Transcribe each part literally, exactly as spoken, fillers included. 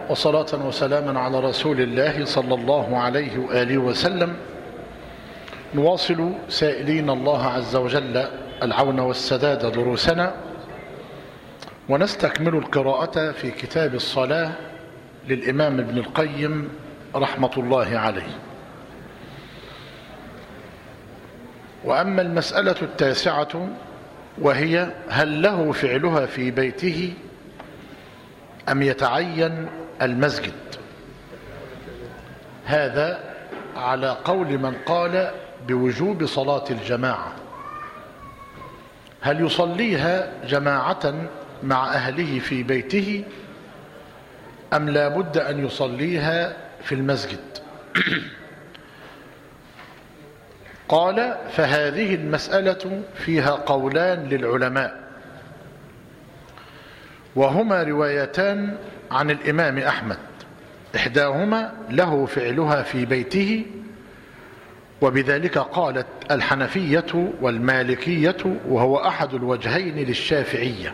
وصلاة وسلاما على رسول الله صلى الله عليه وآله وسلم. نواصل سائلين الله عز وجل العون والسداد دروسنا، ونستكمل القراءة في كتاب الصلاة للإمام ابن القيم رحمة الله عليه. وأما المسألة التاسعة وهي: هل له فعلها في بيته أم يتعين المسجد؟ هذا على قول من قال بوجوب صلاة الجماعة. هل يصليها جماعة مع أهله في بيته أم لا بد أن يصليها في المسجد؟ قال: فهذه المسألة فيها قولان للعلماء، وهما روايتان عن الإمام أحمد، إحداهما له فعلها في بيته، وبذلك قالت الحنفية والمالكية، وهو أحد الوجهين للشافعية.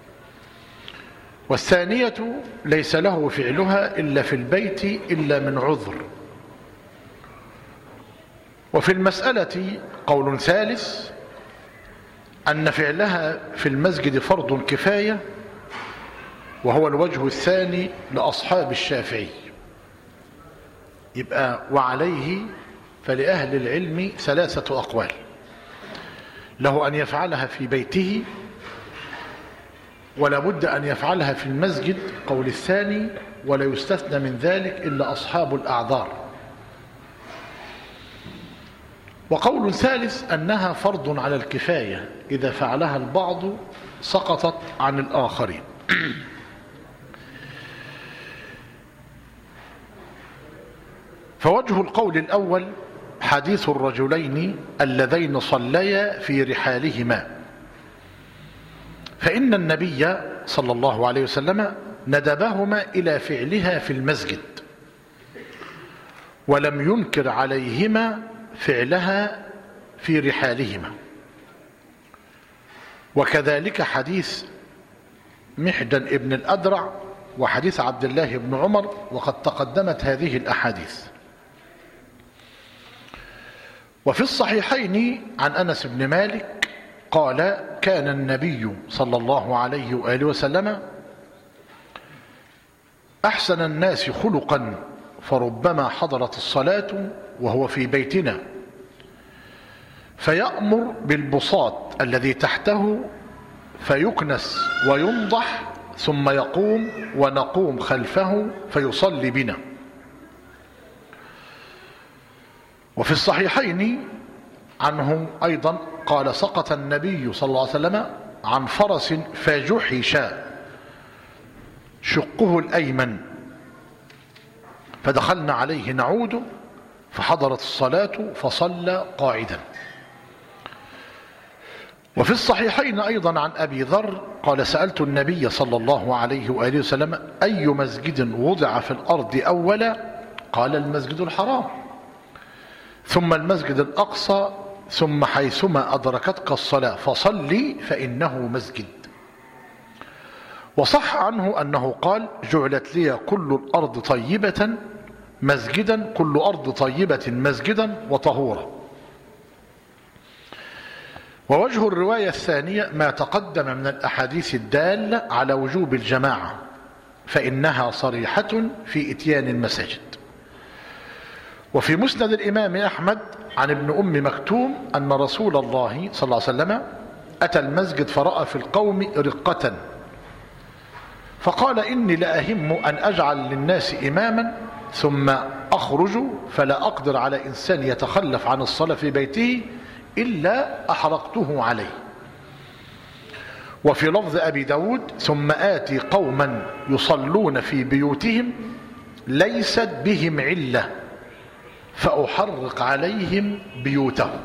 والثانية ليس له فعلها إلا في البيت إلا من عذر. وفي المسألة قول ثالث، أن فعلها في المسجد فرض كفاية، وهو الوجه الثاني لأصحاب الشافعي. يبقى وعليه فلأهل العلم ثلاثة أقوال: له أن يفعلها في بيته، ولا بد أن يفعلها في المسجد قول الثاني، ولا يستثنى من ذلك إلا أصحاب الأعذار. وقول ثالث أنها فرض على الكفاية، إذا فعلها البعض سقطت عن الآخرين. فوجه القول الأول حديث الرجلين اللذين صليا في رحالهما، فإن النبي صلى الله عليه وسلم ندبهما إلى فعلها في المسجد، ولم ينكر عليهما فعلها في رحالهما. وكذلك حديث محجن ابن الأدرع وحديث عبد الله بن عمر، وقد تقدمت هذه الأحاديث. وفي الصحيحين عن أنس بن مالك قال: كان النبي صلى الله عليه وآله وسلم أحسن الناس خلقا، فربما حضرت الصلاة وهو في بيتنا فيأمر بالبساط الذي تحته فيكنس وينضح، ثم يقوم ونقوم خلفه فيصلي بنا. وفي الصحيحين عنه أيضا قال: سقط النبي صلى الله عليه وسلم عن فرس فجحش شقه الأيمن، فدخلنا عليه نعود فحضرت الصلاة فصلى قاعدا. وفي الصحيحين أيضا عن أبي ذر قال: سألت النبي صلى الله عليه وآله وسلم: أي مسجد وضع في الأرض أولا؟ قال: المسجد الحرام، ثم المسجد الأقصى، ثم حيثما أدركتك الصلاة فصلي فإنه مسجد. وصح عنه أنه قال: جعلت لي كل الأرض طيبة مسجدا، كل أرض طيبة مسجدا وطهورا. ووجه الرواية الثانية ما تقدم من الأحاديث الدالة على وجوب الجماعة، فإنها صريحة في إتيان المساجد. وفي مسند الإمام أحمد عن ابن أم مكتوم أن رسول الله صلى الله عليه وسلم أتى المسجد فرأى في القوم رقة، فقال: إني لأهم أن أجعل للناس إماما ثم أخرج فلا أقدر على إنسان يتخلف عن الصلاة في بيته إلا أحرقته عليه. وفي لفظ أبي داود: ثم آتي قوما يصلون في بيوتهم ليست بهم علة فأحرق عليهم بيوتهم.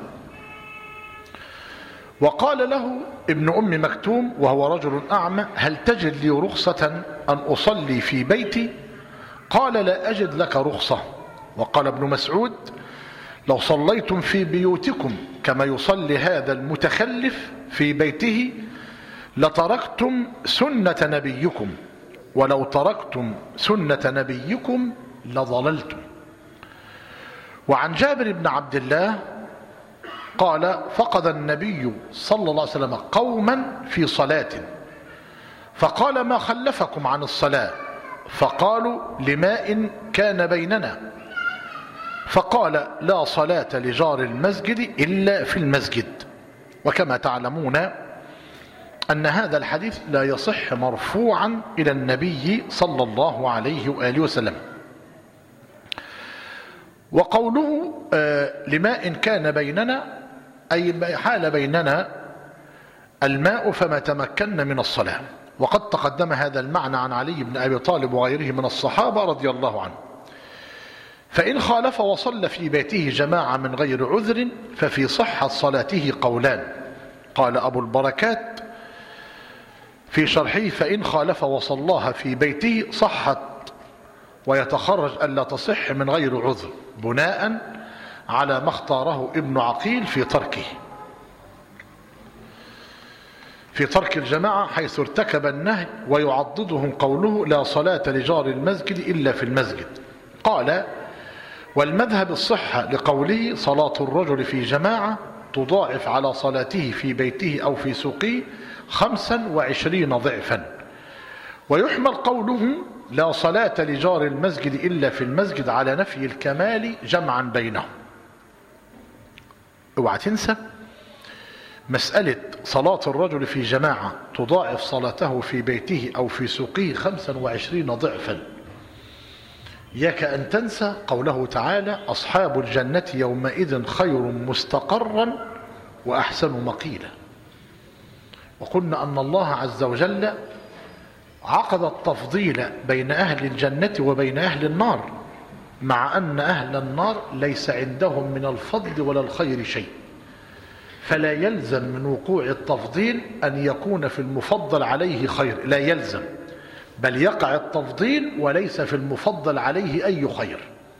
وقال له ابن أم مكتوم وهو رجل أعمى: هل تجد لي رخصة أن أصلي في بيتي؟ قال: لا أجد لك رخصة. وقال ابن مسعود: لو صليتم في بيوتكم كما يصلي هذا المتخلف في بيته لتركتم سنة نبيكم ولو تركتم سنة نبيكم لضللتم. وعن جابر بن عبد الله قال فقد النبي صلى الله عليه وسلم قوما في صلاة فقال ما خلفكم عن الصلاة؟ فقالوا لماء كان بيننا. فقال لا صلاة لجار المسجد إلا في المسجد. وكما تعلمون أن هذا الحديث لا يصح مرفوعا إلى النبي صلى الله عليه وآله وسلم. وقوله آه لماء كان بيننا أي حال بيننا الماء فما تمكنا من الصلاة. وقد تقدم هذا المعنى عن علي بن أبي طالب وغيره من الصحابة رضي الله عنه. فإن خالف وصلى في بيته جماعة من غير عذر ففي صحة صلاته قولان. قال أبو البركات في شرحه فإن خالف وصلاها في بيته صحت ويتخرج ألا تصح من غير عذر بناء على ما اختاره ابن عقيل في تركه في ترك الجماعة حيث ارتكب النهي ويعضدهم قوله لا صلاة لجار المسجد إلا في المسجد. قال والمذهب الصحة لقوله صلاة الرجل في جماعة تضاعف على صلاته في بيته أو في سوقه خمسا وعشرين ضعفا. ويحمل قوله لا صلاة لجار المسجد إلا في المسجد على نفي الكمال جمعا بينهم. اوعى تنسى مسألة صلاة الرجل في جماعة تضاعف صلاته في بيته أو في سوقه خمسا وعشرين ضعفا. ياك أن تنسى قوله تعالى أصحاب الجنة يومئذ خير مستقرا وأحسن مقيلا. وقلنا أن الله عز وجل عقد التفضيل بين أهل الجنة وبين أهل النار مع أن أهل النار ليس عندهم من الفضل ولا الخير شيء. فلا يلزم من وقوع التفضيل أن يكون في المفضل عليه خير، لا يلزم، بل يقع التفضيل وليس في المفضل عليه أي خير.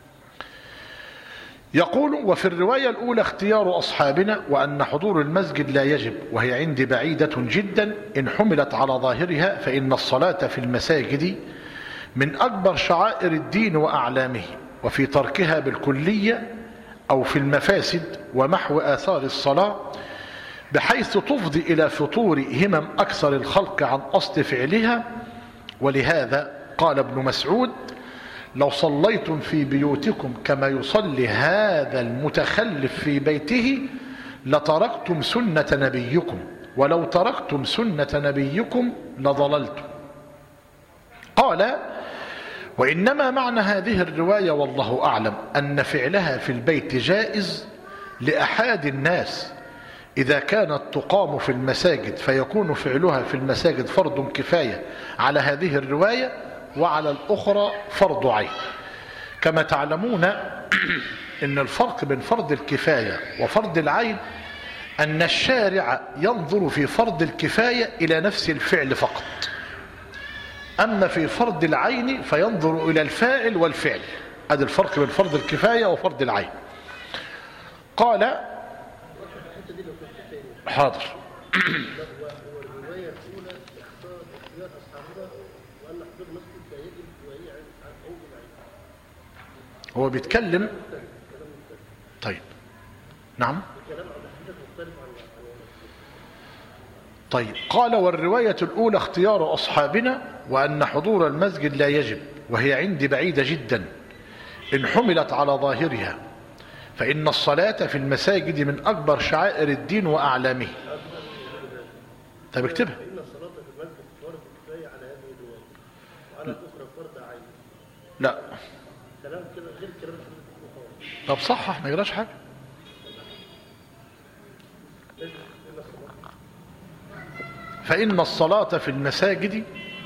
يقول وفي الرواية الأولى اختيار أصحابنا وأن حضور المسجد لا يجب وهي عندي بعيدة جدا إن حملت على ظاهرها فإن الصلاة في المساجد من أكبر شعائر الدين وأعلامه وفي تركها بالكلية أو في المفاسد ومحو آثار الصلاة بحيث تفضي إلى فطور همم أكثر الخلق عن أصل فعلها. ولهذا قال ابن مسعود لو صليتم في بيوتكم كما يصلي هذا المتخلف في بيته لتركتم سنة نبيكم ولو تركتم سنة نبيكم لضللتم. قال وإنما معنى هذه الرواية والله أعلم أن فعلها في البيت جائز لأحد الناس إذا كانت تقام في المساجد فيكون فعلها في المساجد فرض كفاية على هذه الرواية وعلى الأخرى فرض عين. كما تعلمون أن الفرق بين فرض الكفاية وفرض العين أن الشارع ينظر في فرض الكفاية إلى نفس الفعل فقط، أما في فرض العين فينظر إلى الفاعل والفعل. هذا الفرق بين فرض الكفاية وفرض العين. قال حاضر هو بيتكلم طيب نعم طيب قال والرواية الأولى اختيار أصحابنا وأن حضور المسجد لا يجب وهي عندي بعيدة جدا إن حملت على ظاهرها فإن الصلاة في المساجد من أكبر شعائر الدين وأعلامه. طيب اكتبها. إن الصلاة في المسجد فرض كفاية على هذه الرواية وعلى الأخرى فرض عين. لا كلام كده غير كلام الشيخ. طب صح ما يجراش حاجة. فإن الصلاة في المساجد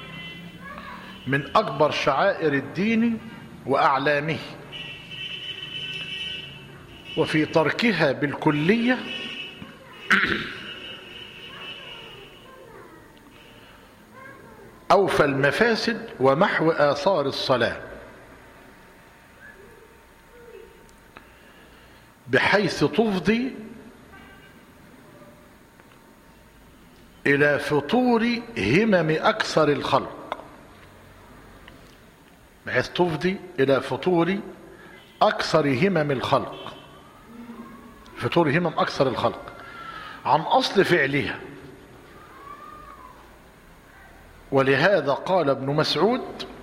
من أكبر شعائر الدين وأعلامه وفي تركها بالكلية أوفى المفاسد ومحو آثار الصلاة بحيث تفضي إلى فطور همم أكثر الخلق بحيث تفضي إلى فطور أكثر همم الخلق، فطور همم أكثر الخلق عن أصل فعلها. ولهذا قال ابن مسعود: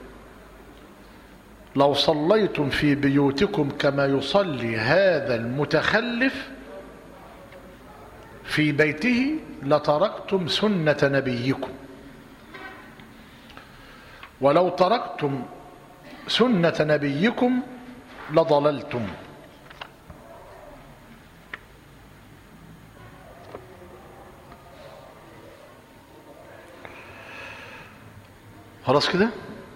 لو صليتم في بيوتكم كما يصلي هذا المتخلف في بيته لتركتم سنة نبيكم، ولو تركتم سنة نبيكم لضللتم. خلاص كده.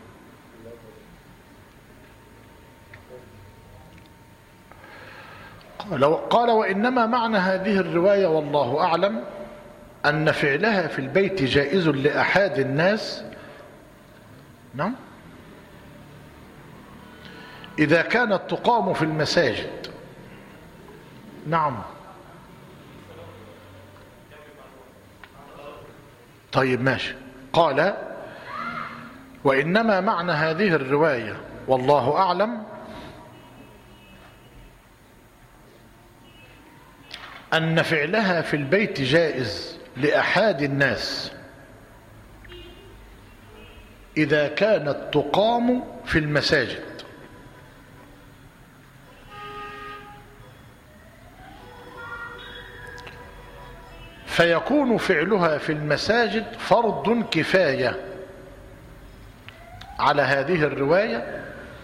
قال: وإنما معنى هذه الرواية والله أعلم أن فعلها في البيت جائز لأحد الناس، نعم، إذا كانت تقام في المساجد. نعم. طيب ماشي. قال: وإنما معنى هذه الرواية والله أعلم أن فعلها في البيت جائز لأحد الناس إذا كانت تقام في المساجد، فيكون فعلها في المساجد فرض كفاية على هذه الرواية،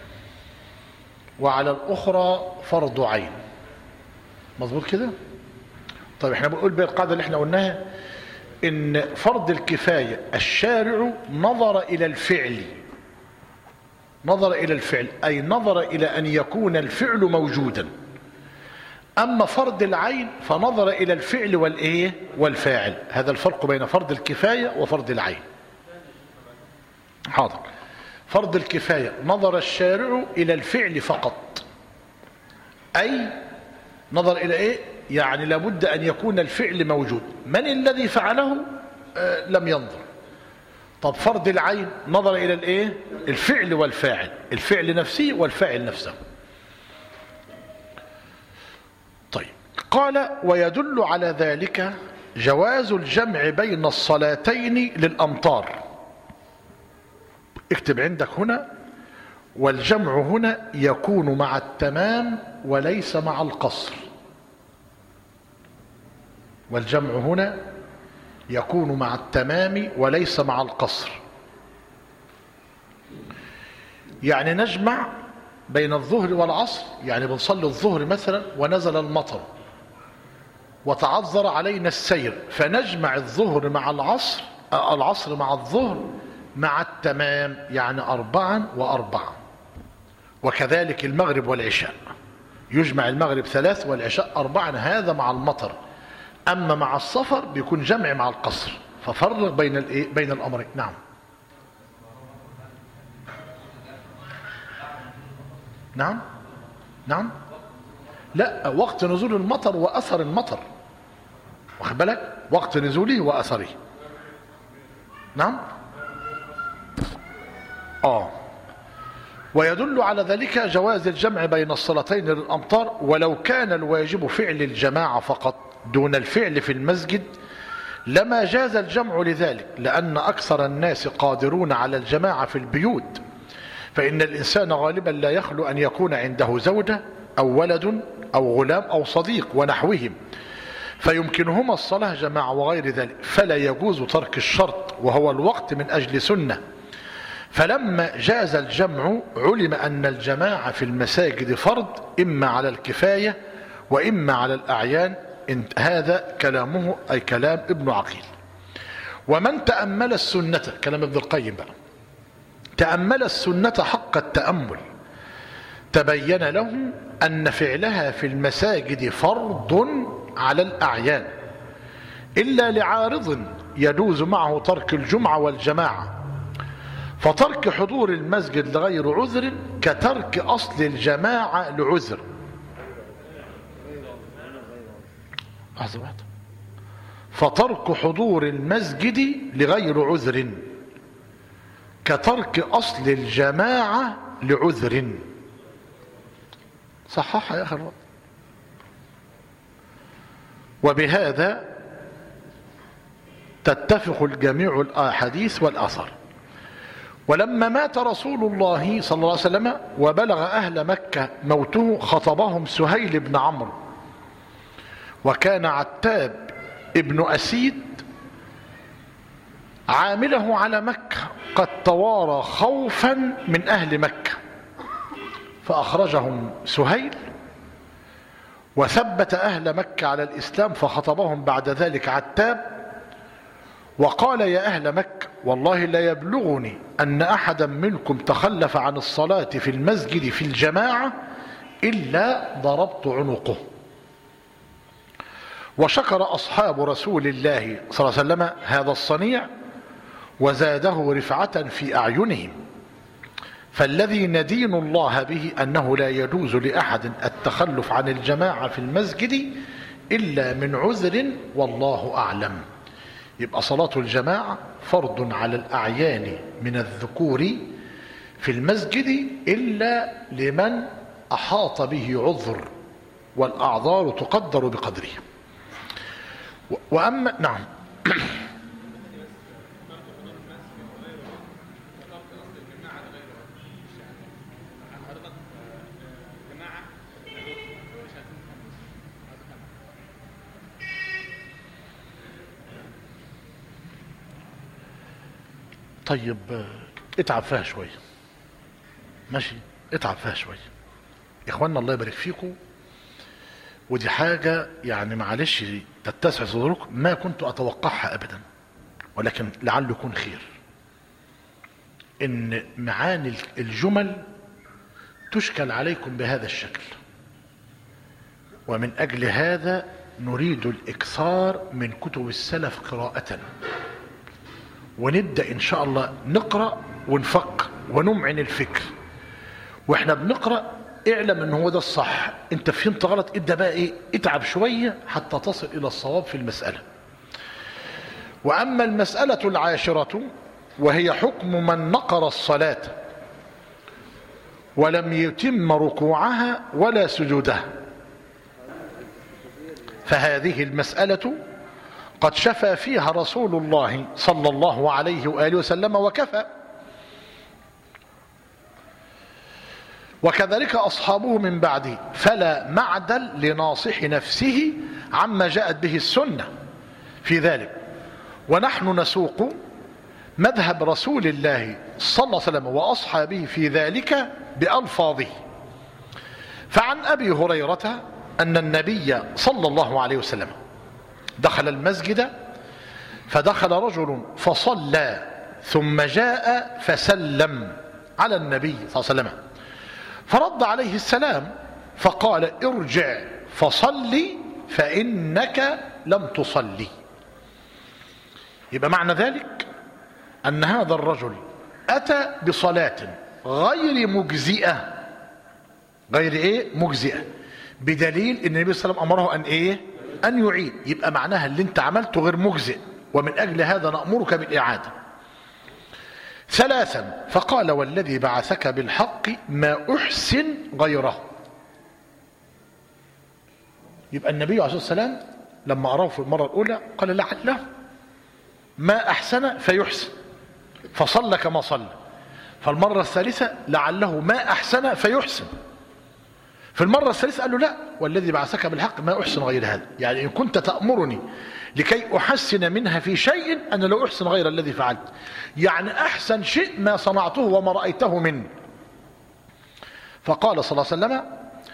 وعلى الأخرى فرض عين. مظبوط كده؟ طيب احنا بنقول بالقاعدة اللي احنا قلناها ان فرض الكفاية الشارع نظر الى الفعل، نظر الى الفعل اي نظر الى ان يكون الفعل موجودا. اما فرض العين فنظر الى الفعل والايه والفاعل. هذا الفرق بين فرض الكفاية وفرض العين. حاضر. فرض الكفاية نظر الشارع الى الفعل فقط، اي نظر الى ايه، يعني لابد ان يكون الفعل موجود. من الذي فعله؟ آه لم ينظر. طب فرض العين نظر الى الايه، الفعل والفاعل، الفعل نفسه والفاعل نفسه. طيب قال: ويدل على ذلك جواز الجمع بين الصلاتين للأمطار. اكتب عندك هنا: والجمع هنا يكون مع التمام وليس مع القصر. والجمع هنا يكون مع التمام وليس مع القصر. يعني نجمع بين الظهر والعصر، يعني بنصلي الظهر مثلا ونزل المطر وتعذر علينا السير، فنجمع الظهر مع العصر، العصر مع الظهر مع التمام، يعني أربعا وأربعا. وكذلك المغرب والعشاء، يجمع المغرب ثلاث والعشاء أربعا، هذا مع المطر. أما مع السفر بيكون جمع مع القصر. ففرق بين الايه، بين الأمرين. نعم. نعم نعم لا، وقت نزول المطر وأثر المطر، واخد بالك، وقت نزوله وأثره. نعم. آه ويدل على ذلك جواز الجمع بين الصلاتين للأمطار، ولو كان الواجب فعل الجماعة فقط دون الفعل في المسجد لما جاز الجمع لذلك، لأن أكثر الناس قادرون على الجماعة في البيوت، فإن الإنسان غالبا لا يخلو أن يكون عنده زوجة أو ولد أو غلام أو صديق ونحوهم، فيمكنهما الصلاة جماعة وغير ذلك، فلا يجوز ترك الشرط وهو الوقت من أجل سنة. فلما جاز الجمع علم أن الجماعة في المساجد فرض إما على الكفاية وإما على الأعيان. هذا كلامه أي كلام ابن عقيل. ومن تأمل السنة، كلام ابن القيم بقى، تأمل السنة حق التأمل تبين له أن فعلها في المساجد فرض على الأعيان، إلا لعارض يجوز معه ترك الجمعة والجماعة. فترك حضور المسجد لغير عذر كترك أصل الجماعة لعذر. فترك حضور المسجد لغير عذر كترك أصل الجماعة لعذر. صححها يا أخي الرب. وبهذا تتفق الجميع الأحاديث والأثر. ولما مات رسول الله صلى الله عليه وسلم وبلغ أهل مكة موته خطبهم سهيل بن عمرو، وكان عتاب ابن أسيد عامله على مكة قد توارى خوفا من أهل مكة، فأخرجهم سهيل وثبت أهل مكة على الإسلام، فخطبهم بعد ذلك عتاب وقال: يا أهل مكة، والله لا يبلغني أن أحدا منكم تخلف عن الصلاة في المسجد في الجماعة إلا ضربت عنقه. وشكر أصحاب رسول الله صلى الله عليه وسلم هذا الصنيع وزاده رفعة في أعينهم. فالذي ندين الله به أنه لا يجوز لأحد التخلف عن الجماعة في المسجد إلا من عذر، والله أعلم. يبقى صلاة الجماعة فرض على الأعيان من الذكور في المسجد إلا لمن أحاط به عذر، والأعذار تقدر بقدره. وأما نعم طيب اتعب فيها شوية، ماشي، اتعب فيها شوية يا اخوانا، الله يبارك فيكم. ودي حاجة يعني معلش تتسع صدوركم، ما كنت اتوقعها ابدا، ولكن لعله يكون خير. ان معاني الجمل تشكل عليكم بهذا الشكل، ومن اجل هذا نريد الاكثار من كتب السلف قراءة، ونبدأ ان شاء الله نقرأ ونفكر ونمعن الفكر. واحنا بنقرأ اعلم ان هو ده الصح، انت فهمت غلط ابدأ بقى ايه، اتعب شوية حتى تصل الى الصواب في المسألة. واما المسألة العاشرة وهي حكم من نقر الصلاة ولم يتم ركوعها ولا سجودها، فهذه المسألة قد شفى فيها رسول الله صلى الله عليه وآله وسلم وكفى، وكذلك أصحابه من بعده، فلا معدل لناصح نفسه عما جاءت به السنة في ذلك. ونحن نسوق مذهب رسول الله صلى الله عليه وسلم وأصحابه في ذلك بألفاظه. فعن أبي هريرة أن النبي صلى الله عليه وسلم دخل المسجد، فدخل رجل فصلى ثم جاء فسلم على النبي صلى الله عليه وسلم، فرد عليه السلام فقال: ارجع فصلي فإنك لم تصلي. يبقى معنى ذلك أن هذا الرجل أتى بصلاة غير مجزئة، غير إيه؟ مجزئة، بدليل أن النبي صلى الله عليه وسلم أمره أن إيه؟ أن يعيد. يبقى معناها اللي انت عملته غير مجزئ، ومن أجل هذا نأمرك بالإعادة. ثلاثا، فقال: والذي بعثك بالحق ما أحسن غيره. يبقى النبي عليه الصلاة والسلام لما أراه في المرة الأولى قال: لعله ما أحسن فيحسن، فصلى كما صلى. فالمرة الثالثة لعله ما أحسن فيحسن. في المرة الثالثة قال له: لا، والذي بعثك بالحق ما أحسن غير هذا. يعني إن كنت تأمرني لكي أحسن منها في شيء أنا لا أحسن غير الذي فعلت، يعني أحسن شيء ما صنعته وما رأيته مني. فقال صلى الله عليه وسلم: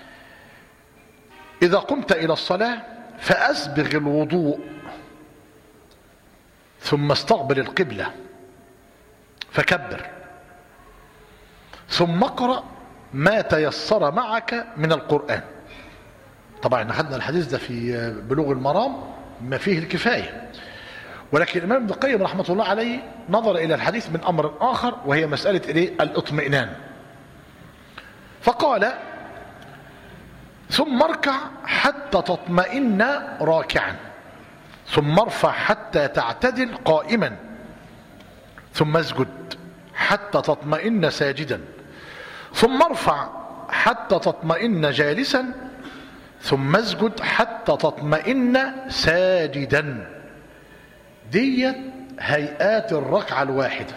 إذا قمت إلى الصلاة فأسبغ الوضوء ثم استقبل القبلة فكبر، ثم اقرأ ما تيسر معك من القرآن. طبعا احنا خدنا الحديث ده في بلوغ المرام ما فيه الكفاية، ولكن الإمام ابن القيم رحمة الله عليه نظر إلى الحديث من أمر آخر، وهي مسألة إيه؟ الاطمئنان. فقال: ثم اركع حتى تطمئن راكعا، ثم ارفع حتى تعتدل قائما، ثم اسجد حتى تطمئن ساجدا، ثم ارفع حتى تطمئن جالسا ثم اسجد حتى تطمئن ساجدا. ديت هيئات الركعة الواحدة،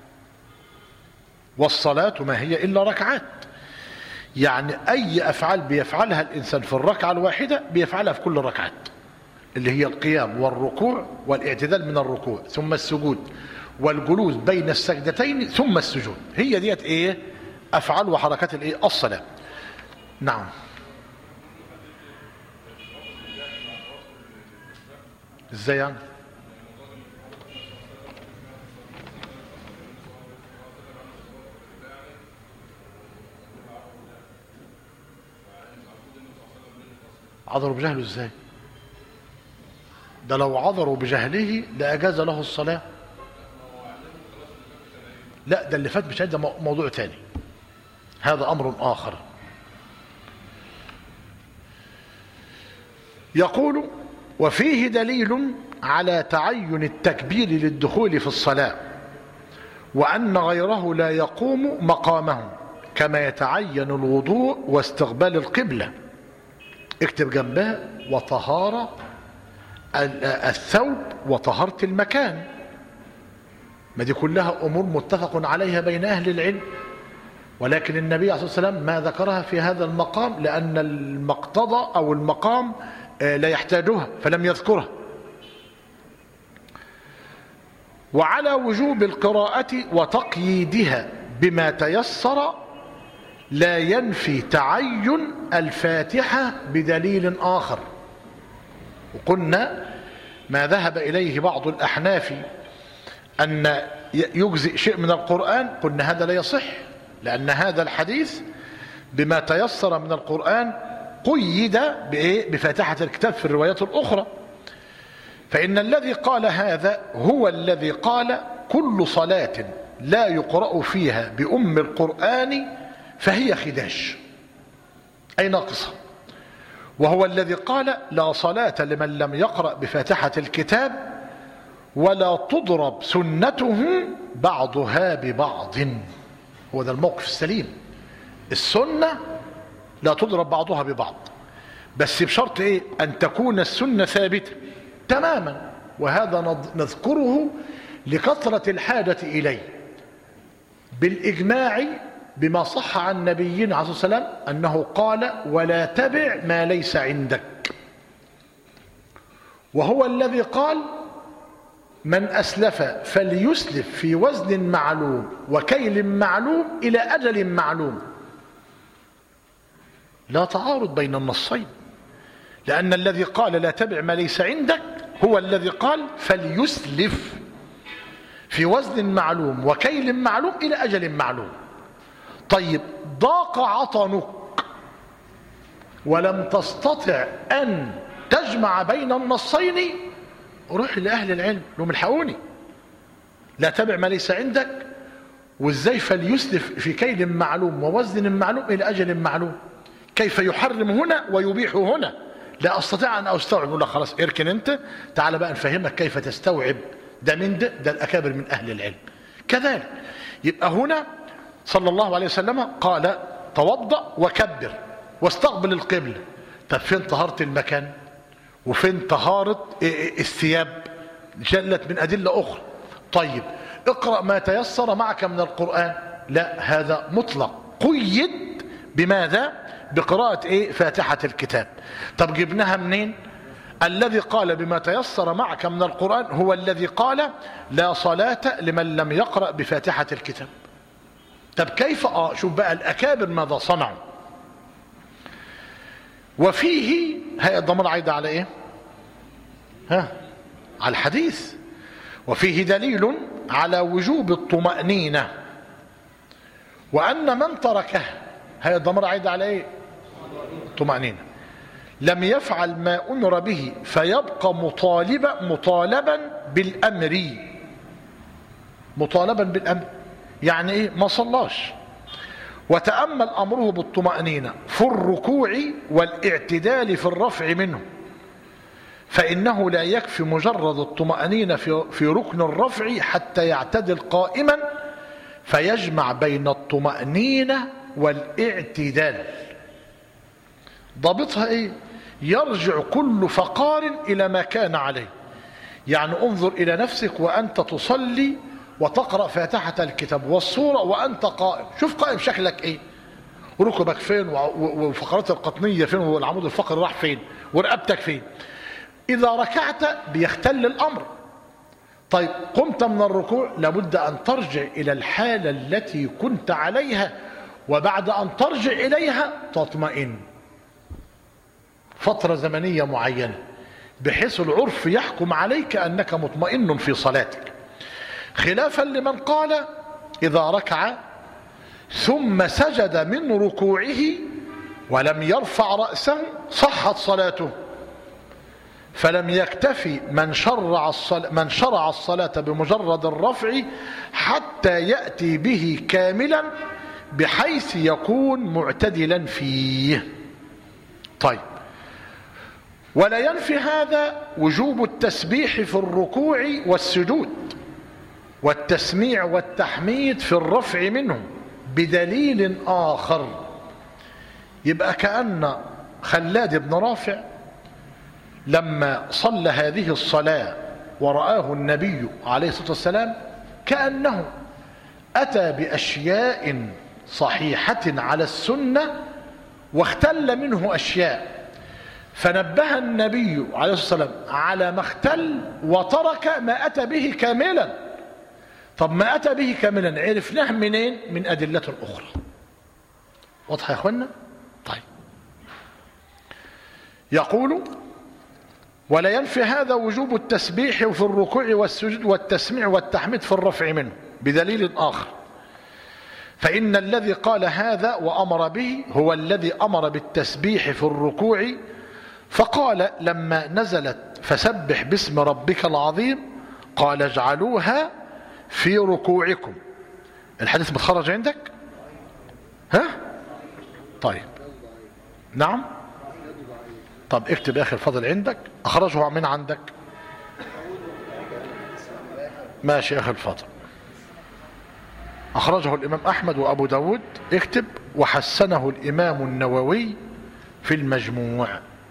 والصلاة ما هي إلا ركعات. يعني أي أفعال بيفعلها الإنسان في الركعة الواحدة بيفعلها في كل الركعات، اللي هي القيام والركوع والاعتدال من الركوع ثم السجود والجلوس بين السجدتين ثم السجود. هي ديت ايه؟ افعال وحركات الايه؟ الصلاة. نعم. ازاي يعني؟ عذروا بجهله ازاي؟ ده لو عذروا بجهله لأجاز له الصلاة. لا، ده اللي فات مش ده موضوع تاني، هذا أمر آخر. يقول: وفيه دليل على تعين التكبير للدخول في الصلاة، وأن غيره لا يقوم مقامه، كما يتعين الوضوء واستقبال القبلة. اكتب جنبها: وطهارة الثوب وطهارة المكان. ما دي كلها أمور متفق عليها بين أهل العلم، ولكن النبي عليه الصلاة والسلام ما ذكرها في هذا المقام لأن المقتضى أو المقام لا يحتاجها فلم يذكرها. وعلى وجوب القراءة وتقييدها بما تيسر لا ينفي تعين الفاتحة بدليل آخر. وقلنا ما ذهب إليه بعض الأحناف أن يجزئ شيء من القرآن، قلنا هذا لا يصح، لأن هذا الحديث بما تيسر من القرآن قيد بفاتحة الكتاب في الروايات الأخرى. فإن الذي قال هذا هو الذي قال: كل صلاة لا يقرأ فيها بأم القرآن فهي خداج، أي ناقصة. وهو الذي قال: لا صلاة لمن لم يقرأ بفاتحة الكتاب ولا تضرب سنته بعضها ببعض. هو ده الموقف السليم. السنة لا تضرب بعضها ببعض، بس بشرط ايه؟ ان تكون السنة ثابتة تماما، وهذا نذكره لكثرة الحاجة اليه بالاجماع بما صح عن نبينا عليه الصلاة والسلام انه قال: ولا تبع ما ليس عندك. وهو الذي قال: من أسلف فليسلف في وزن معلوم وكيل معلوم إلى أجل معلوم. لا تعارض بين النصين، لأن الذي قال لا تبع ما ليس عندك هو الذي قال فليسلف في وزن معلوم وكيل معلوم إلى أجل معلوم. طيب، ضاق عطنك ولم تستطع أن تجمع بين النصين، روح لأهل العلم لهم الحقوني، لا تبع ما ليس عندك، وازاي فليسلف في كيل معلوم ووزن معلوم إلى أجل معلوم. كيف يحرم هنا ويبيح هنا؟ لا أستطيع أن أستوعب. يقول لك خلاص اركن أنت، تعال بقى نفهمك كيف تستوعب ده من ده. ده الأكابر من أهل العلم كذلك. يبقى هنا صلى الله عليه وسلم قال: توضأ وكبر واستقبل القبلة. طب فين طهارة المكان؟ وفين طهارة الثياب؟ جلت من أدلة أخرى. طيب، اقرأ ما تيسر معك من القرآن. لا، هذا مطلق، قيد بماذا؟ بقراءة إيه؟ فاتحة الكتاب. طب جبناها منين؟ الذي قال بما تيسر معك من القرآن هو الذي قال: لا صلاة لمن لم يقرأ بفاتحة الكتاب. طب كيف؟ آه شوف بقى الأكابر ماذا صنعوا. وفيه، هي الضمير عايدة على ايه؟ ها؟ على الحديث. وفيه دليل على وجوب الطمأنينة، وأن من تركه، هي الضمير عايدة على ايه؟ طمأنينة، لم يفعل ما أمر به فيبقى مطالبا مطالبا بالأمر. مطالبا بالأمر يعني ايه؟ ما صلاش. وتأمل أمره بالطمأنينة في الركوع والاعتدال في الرفع منه، فإنه لا يكفي مجرد الطمأنينة في, في ركن الرفع حتى يعتدل قائما، فيجمع بين الطمأنينة والاعتدال. ضابطها ايه؟ يرجع كل فقار الى ما كان عليه. يعني انظر الى نفسك وانت تصلي وتقرأ فاتحة الكتاب والصورة وانت قائم، شوف قائم شكلك ايه، ركبك فين وفقرات القطنية فين والعمود الفقري راح فين ورقبتك فين. اذا ركعت بيختل الامر. طيب قمت من الركوع لابد ان ترجع الى الحالة التي كنت عليها، وبعد ان ترجع اليها تطمئن فترة زمنية معينة بحيث العرف يحكم عليك انك مطمئن في صلاتك، خلافا لمن قال اذا ركع ثم سجد من ركوعه ولم يرفع رأسه صحت صلاته. فلم يكتفي من شرع الصلاة, من شرع الصلاة بمجرد الرفع حتى يأتي به كاملا بحيث يكون معتدلا فيه. طيب، ولا ينفي هذا وجوب التسبيح في الركوع والسجود والتسميع والتحميد في الرفع منه بدليل آخر. يبقى كأن خلاد بن رافع لما صلى هذه الصلاة ورآه النبي عليه الصلاة والسلام كأنه أتى بأشياء صحيحة على السنة واختل منه أشياء، فنبه النبي عليه الصلاة والسلام على ما اختل وترك ما أتى به كاملا. طب ما أتى به كاملا عرفناه منين؟ من أدلة أخرى. واضح يا أخوانا؟ طيب، يقول ولا ينفي هذا وجوب التسبيح في الركوع والسجود والتسميع والتحميد في الرفع منه بدليل آخر. فإن الذي قال هذا وأمر به هو الذي أمر بالتسبيح في الركوع، فقال لما نزلت فسبح باسم ربك العظيم قال اجعلوها في ركوعكم. الحديث متخرج عندك؟ ها؟ طيب، نعم. طب اكتب يا اخي الفضل عندك، اخرجه من عندك. ماشي يا اخي الفضل، اخرجه الامام احمد وابو داود، اكتب وحسنه الامام النووي في المجموع.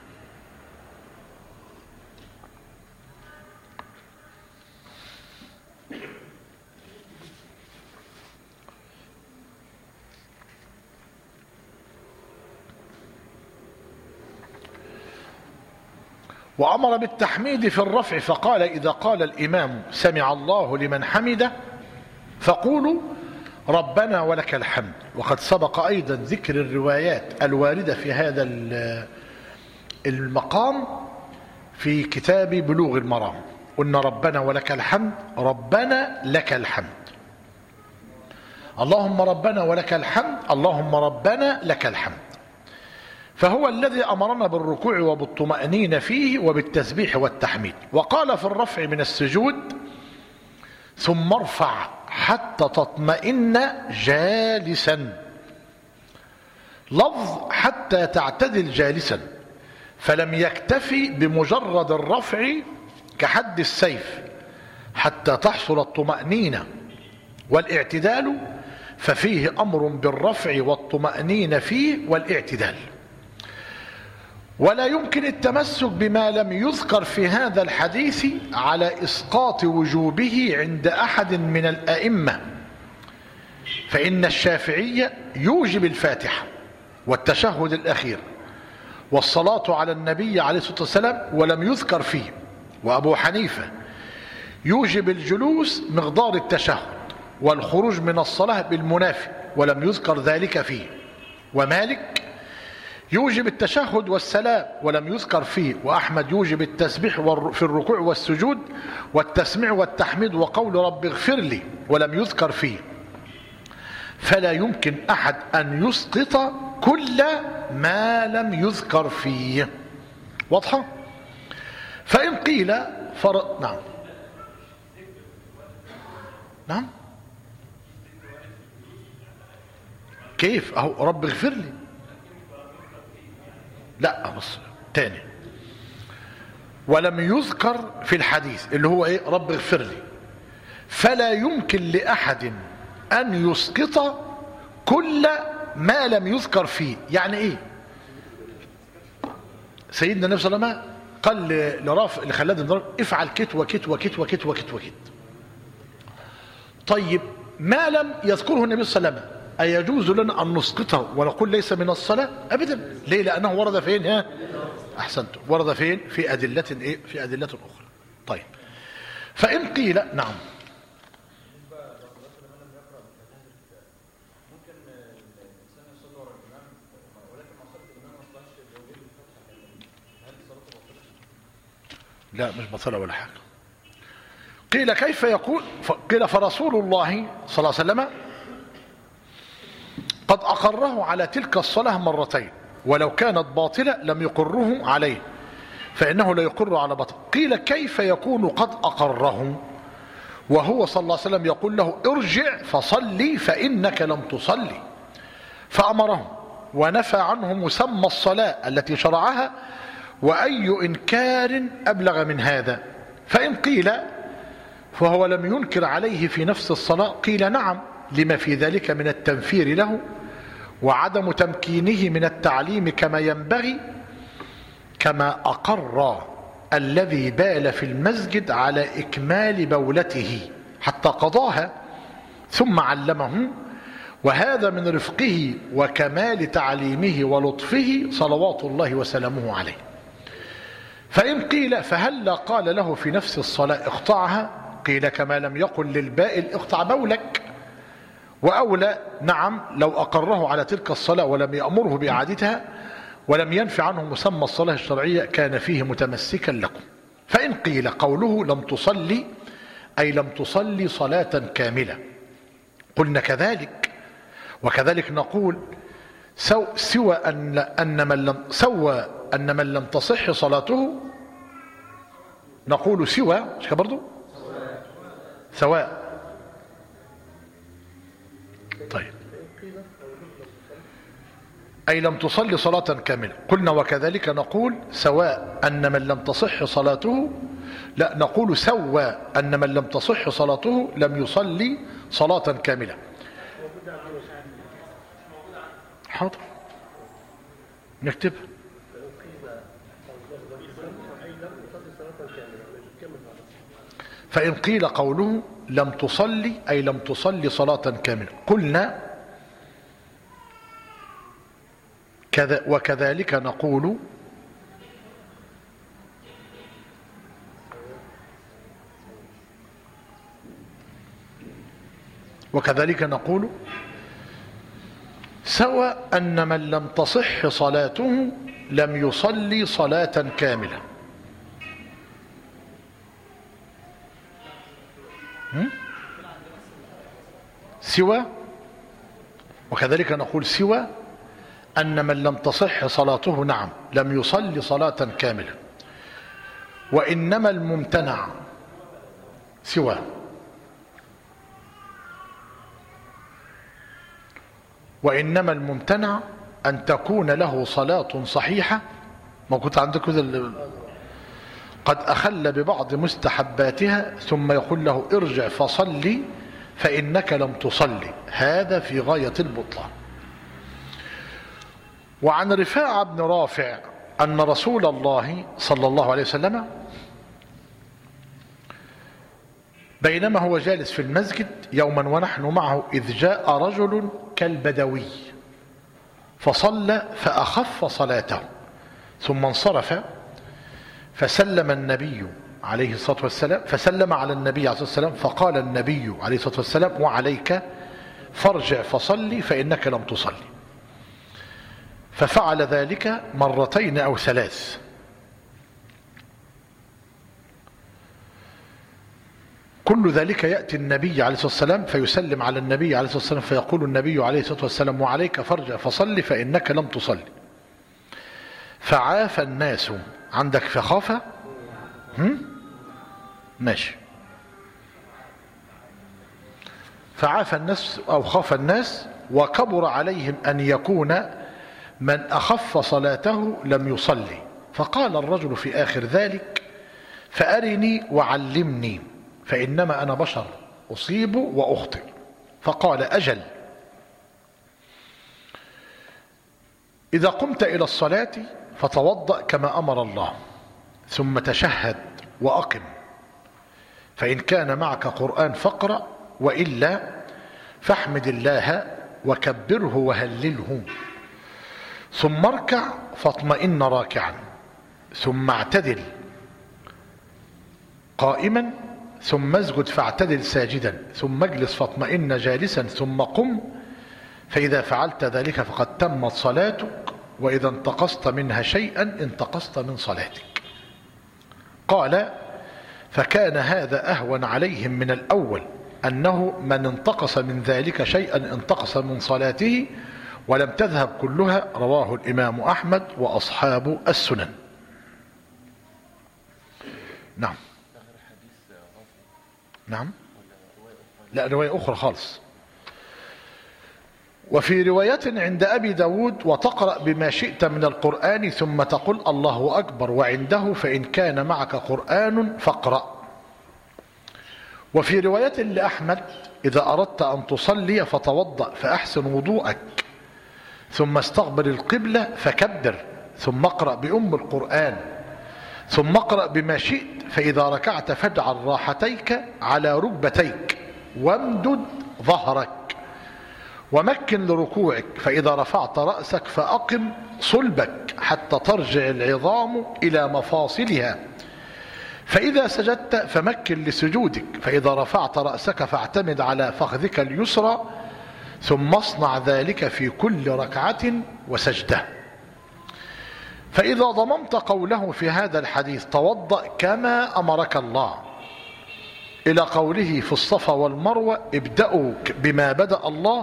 وأمر بالتحميد في الرفع فقال إذا قال الإمام سمع الله لمن حمده فقولوا ربنا ولك الحمد. وقد سبق أيضا ذكر الروايات الواردة في هذا المقام في كتاب بلوغ المرام. قلنا ربنا ولك الحمد، ربنا لك الحمد، اللهم ربنا ولك الحمد، اللهم ربنا لك الحمد. فهو الذي أمرنا بالركوع وبالطمأنينة فيه وبالتسبيح والتحميد. وقال في الرفع من السجود ثم ارفع حتى تطمئن جالسا، لفظ حتى تعتدل جالسا، فلم يكتفي بمجرد الرفع كحد السيف حتى تحصل الطمأنينة والاعتدال، ففيه أمر بالرفع والطمأنينة فيه والاعتدال. ولا يمكن التمسك بما لم يذكر في هذا الحديث على إسقاط وجوبه عند أحد من الأئمة، فإن الشافعي يوجب الفاتحة والتشهد الأخير والصلاة على النبي عليه الصلاة والسلام ولم يذكر فيه، وأبو حنيفة يوجب الجلوس مقدار التشهد والخروج من الصلاة بالمنافي ولم يذكر ذلك فيه، ومالك يوجب التشهد والسلام ولم يذكر فيه، وأحمد يوجب التسبيح في الركوع والسجود والتسميع والتحميد وقول رب اغفر لي ولم يذكر فيه. فلا يمكن أحد أن يسقط كل ما لم يذكر فيه. واضحة؟ فإن قيل فر... نعم نعم كيف؟ أهو رب اغفر لي، لا بص تاني، ولم يذكر في الحديث اللي هو ايه رب اغفر لي، فلا يمكن لأحد أن يسقط كل ما لم يذكر فيه. يعني ايه؟ سيدنا النبي صلى الله عليه وسلم قال لرافع لخلاد بن رافع افعل كت وكت وكت وكت وكت وكت. طيب ما لم يذكره النبي صلى الله عليه وسلم أيجوز لنا أن نسقطه ونقول ليس من الصلاة؟ أبدا. ليه؟ لأنه ورد فين؟ ها أحسنت، ورد فين؟ في أدلة إيه؟ في أدلة أخرى. طيب فإن قيل نعم. لا مش بطلة ولا حاجة. قيل كيف يقول؟ قيل فرسول الله صلى الله عليه وسلم قد أقره على تلك الصلاة مرتين ولو كانت باطلة لم يقره عليه فإنه لا يقر على باطل. قيل كيف يكون قد أقره وهو صلى الله عليه وسلم يقول له ارجع فصلي فإنك لم تصلي، فأمره ونفى عنه مسمى الصلاة التي شرعها، وأي إنكار أبلغ من هذا؟ فإن قيل فهو لم ينكر عليه في نفس الصلاة، قيل نعم لما في ذلك من التنفير له وعدم تمكينه من التعليم كما ينبغي، كما أقر الذي بال في المسجد على إكمال بولته حتى قضاها ثم علمه، وهذا من رفقه وكمال تعليمه ولطفه صلوات الله وسلامه عليه. فإن قيل فهل قال له في نفس الصلاة اقطعها؟ قيل كما لم يقل للبائل اقطع بولك، وأولى نعم لو أقره على تلك الصلاة ولم يأمره بإعادتها ولم ينفع عنه مسمى الصلاة الشرعية كان فيه متمسكا لكم. فإن قيل قوله لم تصلي أي لم تصلي صلاة كاملة، قلنا كذلك، وكذلك نقول سو سوى أن أن من لم سوى أن من لم تصح صلاته، نقول سوى مش كده برضه؟ سواء. طيب أي لم تصلي صلاة كاملة، قلنا وكذلك نقول سواء أن من لم تصح صلاته، لا نقول سوى أن من لم تصح صلاته لم يصلي صلاة كاملة. حاضر نكتب. فإن قيل قوله لم تصلي أي لم تصلي صلاة كاملة، قلنا كذا وكذلك نقول وكذلك نقول سوى أن من لم تصح صلاته لم يصلي صلاة كاملة. سوى وكذلك نقول سوى أن من لم تصح صلاته نعم لم يصلي صلاة كاملة، وإنما الممتنع سوى وإنما الممتنع أن تكون له صلاة صحيحة، ما كنت عندك قد أخل ببعض مستحباتها ثم يقول له ارجع فصلي فإنك لم تصلي، هذا في غاية البطلان. وعن رفاعة بن رافع أن رسول الله صلى الله عليه وسلم بينما هو جالس في المسجد يوما ونحن معه إذ جاء رجل كالبدوي فصلى فأخف صلاته ثم انصرف، فسلم النبي عليه الصلاة والسلام فسلم على النبي عليه الصلاة والسلام فقال النبي عليه الصلاة والسلام وعليك فارجع فصلي فإنك لم تصلي، ففعل ذلك مرتين أو ثلاث. كل ذلك يأتي النبي عليه الصلاة والسلام فيسلم على النبي عليه الصلاة والسلام فيقول النبي عليه الصلاة والسلام وعليك فارجع فصلي فإنك لم تصلي، فعاف الناس. عندك فخافة؟ هم؟ ماشي. فعاف الناس أو خاف الناس وكبر عليهم أن يكون من أخف صلاته لم يصلي، فقال الرجل في آخر ذلك فأرني وعلمني فإنما أنا بشر أصيب وأخطئ، فقال أجل إذا قمت إلى الصلاة فتوضأ كما أمر الله، ثم تشهد وأقم، فإن كان معك قرآن فاقرأ، وإلا فاحمد الله وكبره وهلله، ثم اركع فاطمئن راكعا، ثم اعتدل قائما، ثم اسجد فاعتدل ساجدا، ثم اجلس فاطمئن جالسا، ثم قم، فإذا فعلت ذلك فقد تمت صلاتك، وإذا انتقصت منها شيئا انتقصت من صلاتك. قال: فكان هذا أهون عليهم من الأول، أنه من انتقص من ذلك شيئا انتقص من صلاته، ولم تذهب كلها. رواه الإمام أحمد وأصحاب السنن. نعم نعم لا، رواية أخرى خالص. وفي رواية عند أبي داود: وتقرأ بما شئت من القرآن ثم تقول الله أكبر، وعنده: فإن كان معك قرآن فاقرأ. وفي رواية لأحمد: إذا أردت أن تصلي فتوضأ فأحسن وضوءك، ثم استقبل القبلة فكبر، ثم اقرأ بأم القرآن، ثم اقرأ بما شئت، فإذا ركعت فاجعل راحتيك على ركبتيك، وامدد ظهرك، ومكن لركوعك، فإذا رفعت رأسك فأقم صلبك حتى ترجع العظام إلى مفاصلها، فإذا سجدت فمكن لسجودك، فإذا رفعت رأسك فاعتمد على فخذك اليسرى، ثم اصنع ذلك في كل ركعة وسجدة. فإذا ضممت قوله في هذا الحديث: توضأ كما أمرك الله، إلى قوله في الصفا والمروة: ابدأوا بما بدأ الله،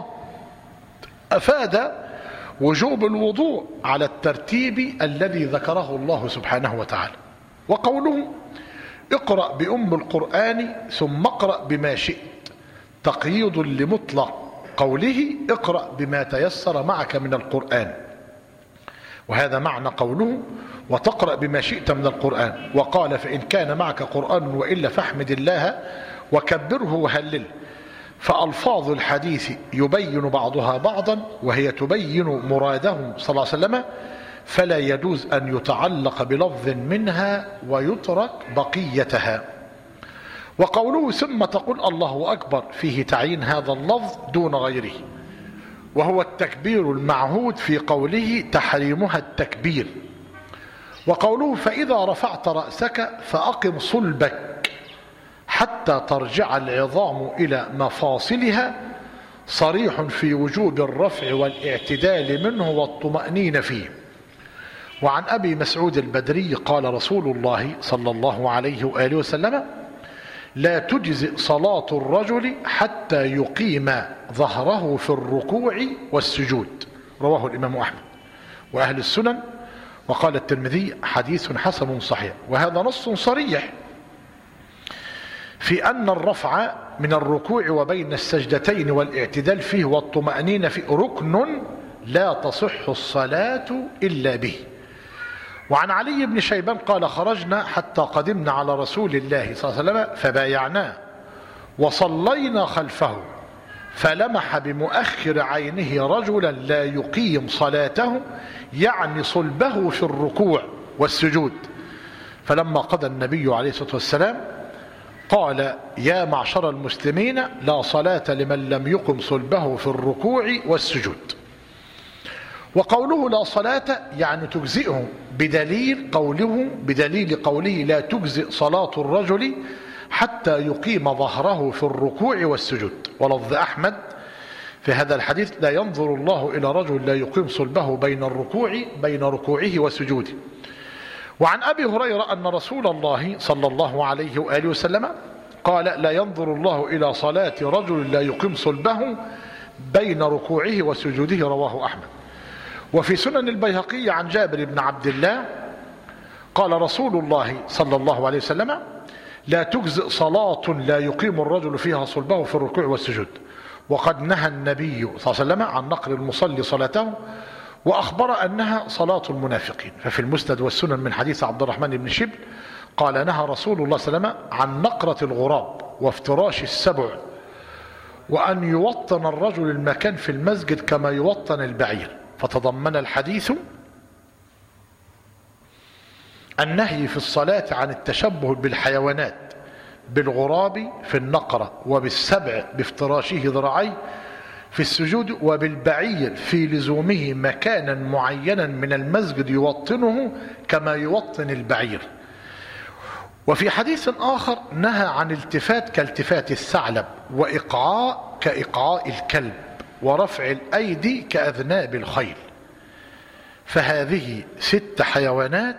أفاد وجوب الوضوء على الترتيب الذي ذكره الله سبحانه وتعالى. وقوله: اقرأ بأم القرآن ثم اقرأ بما شئت، تقييد لمطلق قوله: اقرأ بما تيسر معك من القرآن، وهذا معنى قوله: وتقرأ بما شئت من القرآن. وقال: فإن كان معك قرآن وإلا فاحمد الله وكبره وهلله. فألفاظ الحديث يبين بعضها بعضا، وهي تبين مراده صلى الله عليه وسلم، فلا يجوز أن يتعلق بلفظ منها ويترك بقيتها. وقوله: ثم تقول الله أكبر، فيه تعيين هذا اللفظ دون غيره، وهو التكبير المعهود في قوله: تحريمها التكبير. وقوله: فإذا رفعت رأسك فأقم صلبك حتى ترجع العظام إلى مفاصلها، صريح في وجوب الرفع والاعتدال منه والطمأنينة فيه. وعن أبي مسعود البدري قال رسول الله صلى الله عليه وآله وسلم: لا تجزئ صلاة الرجل حتى يقيم ظهره في الركوع والسجود. رواه الإمام أحمد وأهل السنن. وقال الترمذي: حديث حسن صحيح. وهذا نص صريح في أن الرفع من الركوع وبين السجدتين والاعتدال فيه والطمأنينة فيه ركن لا تصح الصلاة إلا به. وعن علي بن شيبان قال: خرجنا حتى قدمنا على رسول الله صلى الله عليه وسلم فبايعناه وصلينا خلفه، فلمح بمؤخر عينه رجلا لا يقيم صلاته، يعني صلبه في الركوع والسجود. فلما قضى النبي عليه الصلاة والسلام قال: يا معشر المسلمين، لا صلاة لمن لم يقم صلبه في الركوع والسجود. وقوله لا صلاة يعني تجزئه بدليل قوله بدليل قوله لا تجزئ صلاة الرجل حتى يقيم ظهره في الركوع والسجود. ولفظ أحمد في هذا الحديث: لا ينظر الله إلى رجل لا يقيم صلبه بين الركوع بين ركوعه وسجوده. وعن أبي هريرة أن رسول الله صلى الله عليه وآله وسلم قال: لا ينظر الله إلى صلاة رجل لا يقيم صلبه بين ركوعه وسجوده. رواه أحمد. وفي سنن البيهقي عن جابر بن عبد الله قال رسول الله صلى الله عليه وسلم: لا تجزئ صلاة لا يقيم الرجل فيها صلبه في الركوع والسجود. وقد نهى النبي صلى الله عليه وسلم عن نقل المصلي صلاته، وأخبر أنها صلاة المنافقين. ففي المسند والسنن من حديث عبد الرحمن بن شبل قال: نهى رسول الله صلى الله عليه وسلم عن نقرة الغراب وافتراش السبع، وأن يوطن الرجل المكان في المسجد كما يوطن البعير. فتضمن الحديث النهي في الصلاة عن التشبه بالحيوانات، بالغراب في النقرة، وبالسبع بافتراشه ذراعيه في السجود، وبالبعير في لزومه مكانا معينا من المسجد يوطنه كما يوطن البعير. وفي حديث آخر نهى عن التفات كالتفات الثعلب، وإقعاء كإقعاء الكلب، ورفع الأيدي كأذناب الخيل. فهذه ست حيوانات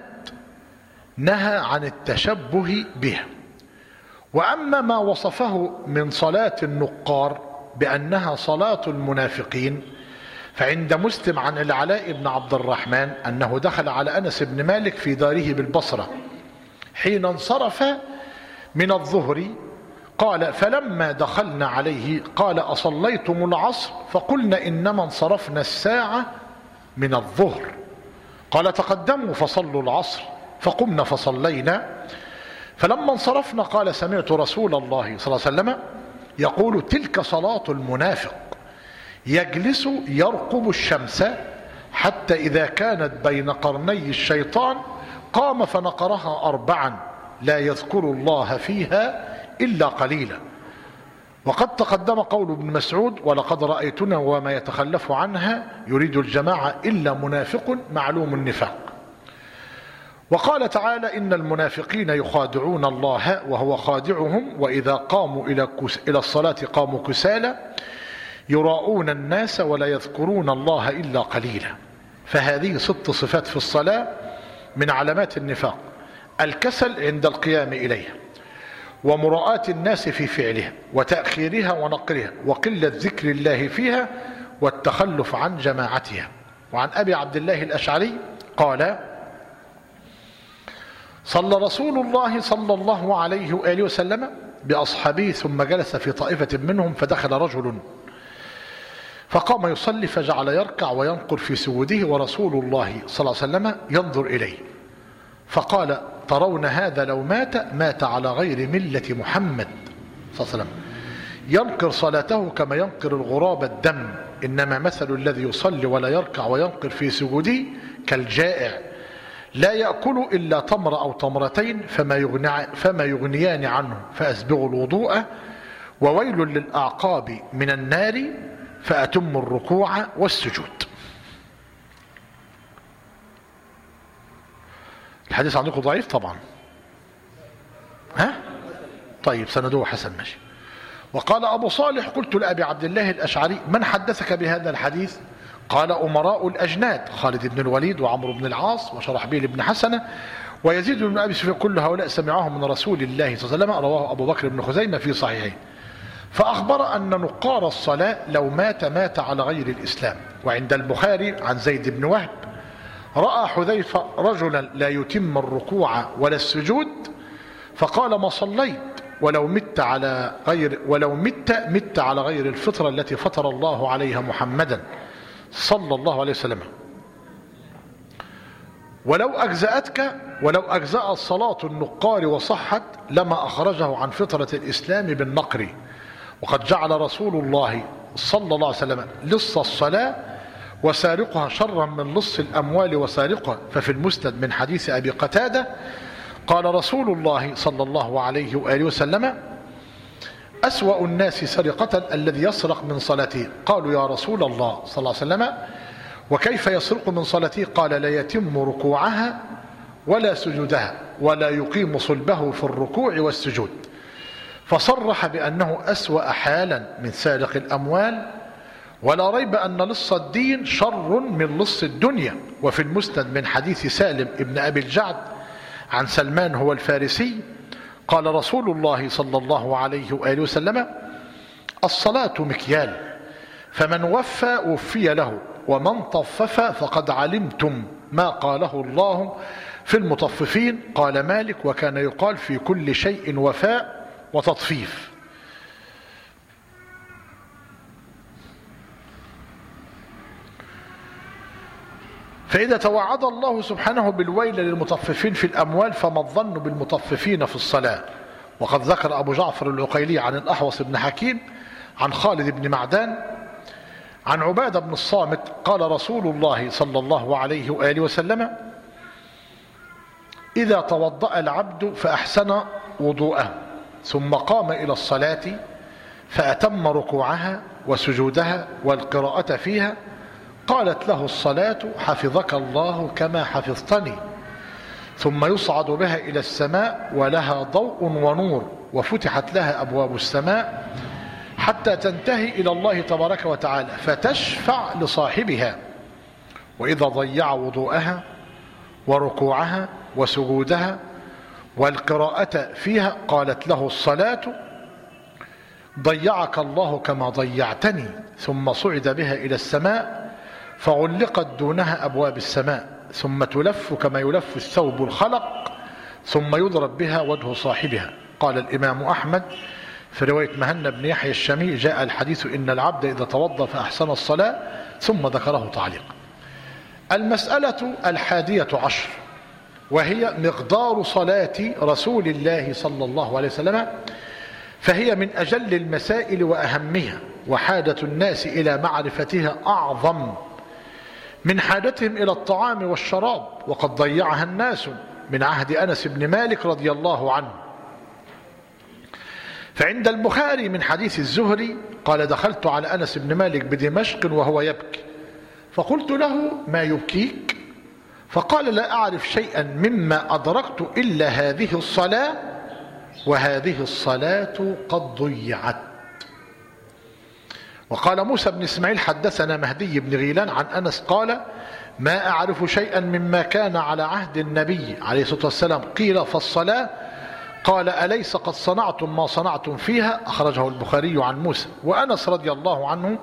نهى عن التشبه بها. وأما ما وصفه من صلاة النقار بأنها صلاة المنافقين، فعند مسلم عن العلاء بن عبد الرحمن أنه دخل على أنس بن مالك في داره بالبصرة حين انصرف من الظهر، قال: فلما دخلنا عليه قال: أصليتم العصر؟ فقلنا: إنما انصرفنا الساعة من الظهر. قال: تقدموا فصلوا العصر. فقمنا فصلينا. فلما انصرفنا قال: سمعت رسول الله صلى الله عليه وسلم يقول: تلك صلاة المنافق، يجلس يرقب الشمس حتى إذا كانت بين قرني الشيطان قام فنقرها أربعا لا يذكر الله فيها إلا قليلا. وقد تقدم قول ابن مسعود: ولقد رأيتنا وما يتخلف عنها يريد الجماعة إلا منافق معلوم النفاق. وقال تعالى: إن المنافقين يخادعون الله وهو خادعهم وإذا قاموا إلى الصلاة قاموا كسالى يراءون الناس ولا يذكرون الله إلا قليلا. فهذه ست صفات في الصلاة من علامات النفاق: الكسل عند القيام إليها، ومراءاة الناس في فعلها، وتأخيرها ونقرها، وقلة ذكر الله فيها، والتخلف عن جماعتها. وعن أبي عبد الله الأشعري قال: صلى رسول الله صلى الله عليه وآله وسلم بأصحابه ثم جلس في طائفة منهم، فدخل رجل فقام يصلي فجعل يركع وينقر في سجوده، ورسول الله صلى الله عليه وسلم ينظر إليه، فقال: ترون هذا لو مات مات على غير ملة محمد صلى الله عليه وسلم، ينقر صلاته كما ينقر الغراب الدم، إنما مثل الذي يصلي ولا يركع وينقر في سجوده كالجائع لا يأكل إلا تمر أو تمرتين فما, يغني فما يغنيان عنه فأسبغوا الوضوء، وويل للأعقاب من النار فأتم الركوع والسجود. الحديث عندكم ضعيف طبعا، ها؟ طيب سندوه حسن ماشي. وقال أبو صالح: قلت لأبي عبد الله الأشعري: من حدثك بهذا الحديث؟ قال: أمراء الأجناد، خالد بن الوليد وعمرو بن العاص وشرحبيل بن حسنة ويزيد بن أبي سفيان، كل هؤلاء سمعهم من رسول الله صلى الله عليه وسلم. رواه أبو بكر بن خزيمة في صحيحه. فأخبر أن نقار الصلاة لو مات مات على غير الإسلام. وعند البخاري عن زيد بن وهب: رأى حذيفة رجلا لا يتم الركوع ولا السجود، فقال: ما صليت ولو مت على غير ولو مت مت على غير الفطرة التي فطر الله عليها محمدا صلى الله عليه وسلم. ولو أجزأتك ولو أجزأ الصلاة النقار وصحت لما أخرجه عن فطرة الإسلام بالنقر. وقد جعل رسول الله صلى الله عليه وسلم لص الصلاة وسارقها شرا من لص الأموال وسارقها. ففي المسند من حديث أبي قتادة قال رسول الله صلى الله عليه وآله وسلم: أسوأ الناس سرقة الذي يسرق من صلاته. قالوا: يا رسول الله صلى الله عليه وسلم وكيف يسرق من صلاته؟ قال: لا يتم ركوعها ولا سجودها ولا يقيم صلبه في الركوع والسجود. فصرح بأنه أسوأ حالا من سارق الأموال، ولا ريب أن لص الدين شر من لص الدنيا. وفي المسند من حديث سالم ابن أبي الجعد عن سلمان هو الفارسي قال رسول الله صلى الله عليه وآله وسلم: الصلاة مكيال، فمن وفى وفي له، ومن طفف فقد علمتم ما قاله الله في المطففين. قال مالك: وكان يقال في كل شيء وفاء وتطفيف. فإذا توعد الله سبحانه بالويل للمطففين في الأموال، فما الظن بالمطففين في الصلاة؟ وقد ذكر أبو جعفر العقيلي عن الأحوص بن حكيم عن خالد بن معدان عن عبادة بن الصامت قال رسول الله صلى الله عليه وآله وسلم: إذا توضأ العبد فأحسن وضوءه ثم قام إلى الصلاة فأتم ركوعها وسجودها والقراءة فيها، قالت له الصلاة: حفظك الله كما حفظتني. ثم يصعد بها إلى السماء ولها ضوء ونور، وفتحت لها أبواب السماء حتى تنتهي إلى الله تبارك وتعالى فتشفع لصاحبها. وإذا ضيع وضوءها وركوعها وسجودها والقراءة فيها، قالت له الصلاة: ضيعك الله كما ضيعتني. ثم صعد بها إلى السماء فغلقت دونها أبواب السماء، ثم تلف كما يلف الثوب الخلق، ثم يضرب بها وجه صاحبها. قال الإمام أحمد في رواية مهنا بن يحيى الشامي: جاء الحديث إن العبد إذا توضأ فأحسن الصلاة، ثم ذكره تعليقا. المسألة الحادية عشر، وهي مقدار صلاة رسول الله صلى الله عليه وسلم، فهي من أجل المسائل وأهمها، وحاجة الناس إلى معرفتها أعظم من حاجتهم إلى الطعام والشراب، وقد ضيعها الناس من عهد أنس بن مالك رضي الله عنه. فعند البخاري من حديث الزهري قال: دخلت على أنس بن مالك بدمشق وهو يبكي، فقلت له: ما يبكيك؟ فقال: لا أعرف شيئا مما أدركت إلا هذه الصلاة، وهذه الصلاة قد ضيعت. وقال موسى بن إسماعيل: حدثنا مهدي بن غيلان عن أنس قال: ما أعرف شيئا مما كان على عهد النبي عليه الصلاة والسلام. قيل: فالصلاة؟ قال: أليس قد صنعتم ما صنعتم فيها؟ أخرجه البخاري عن موسى. وأنس رضي الله عنه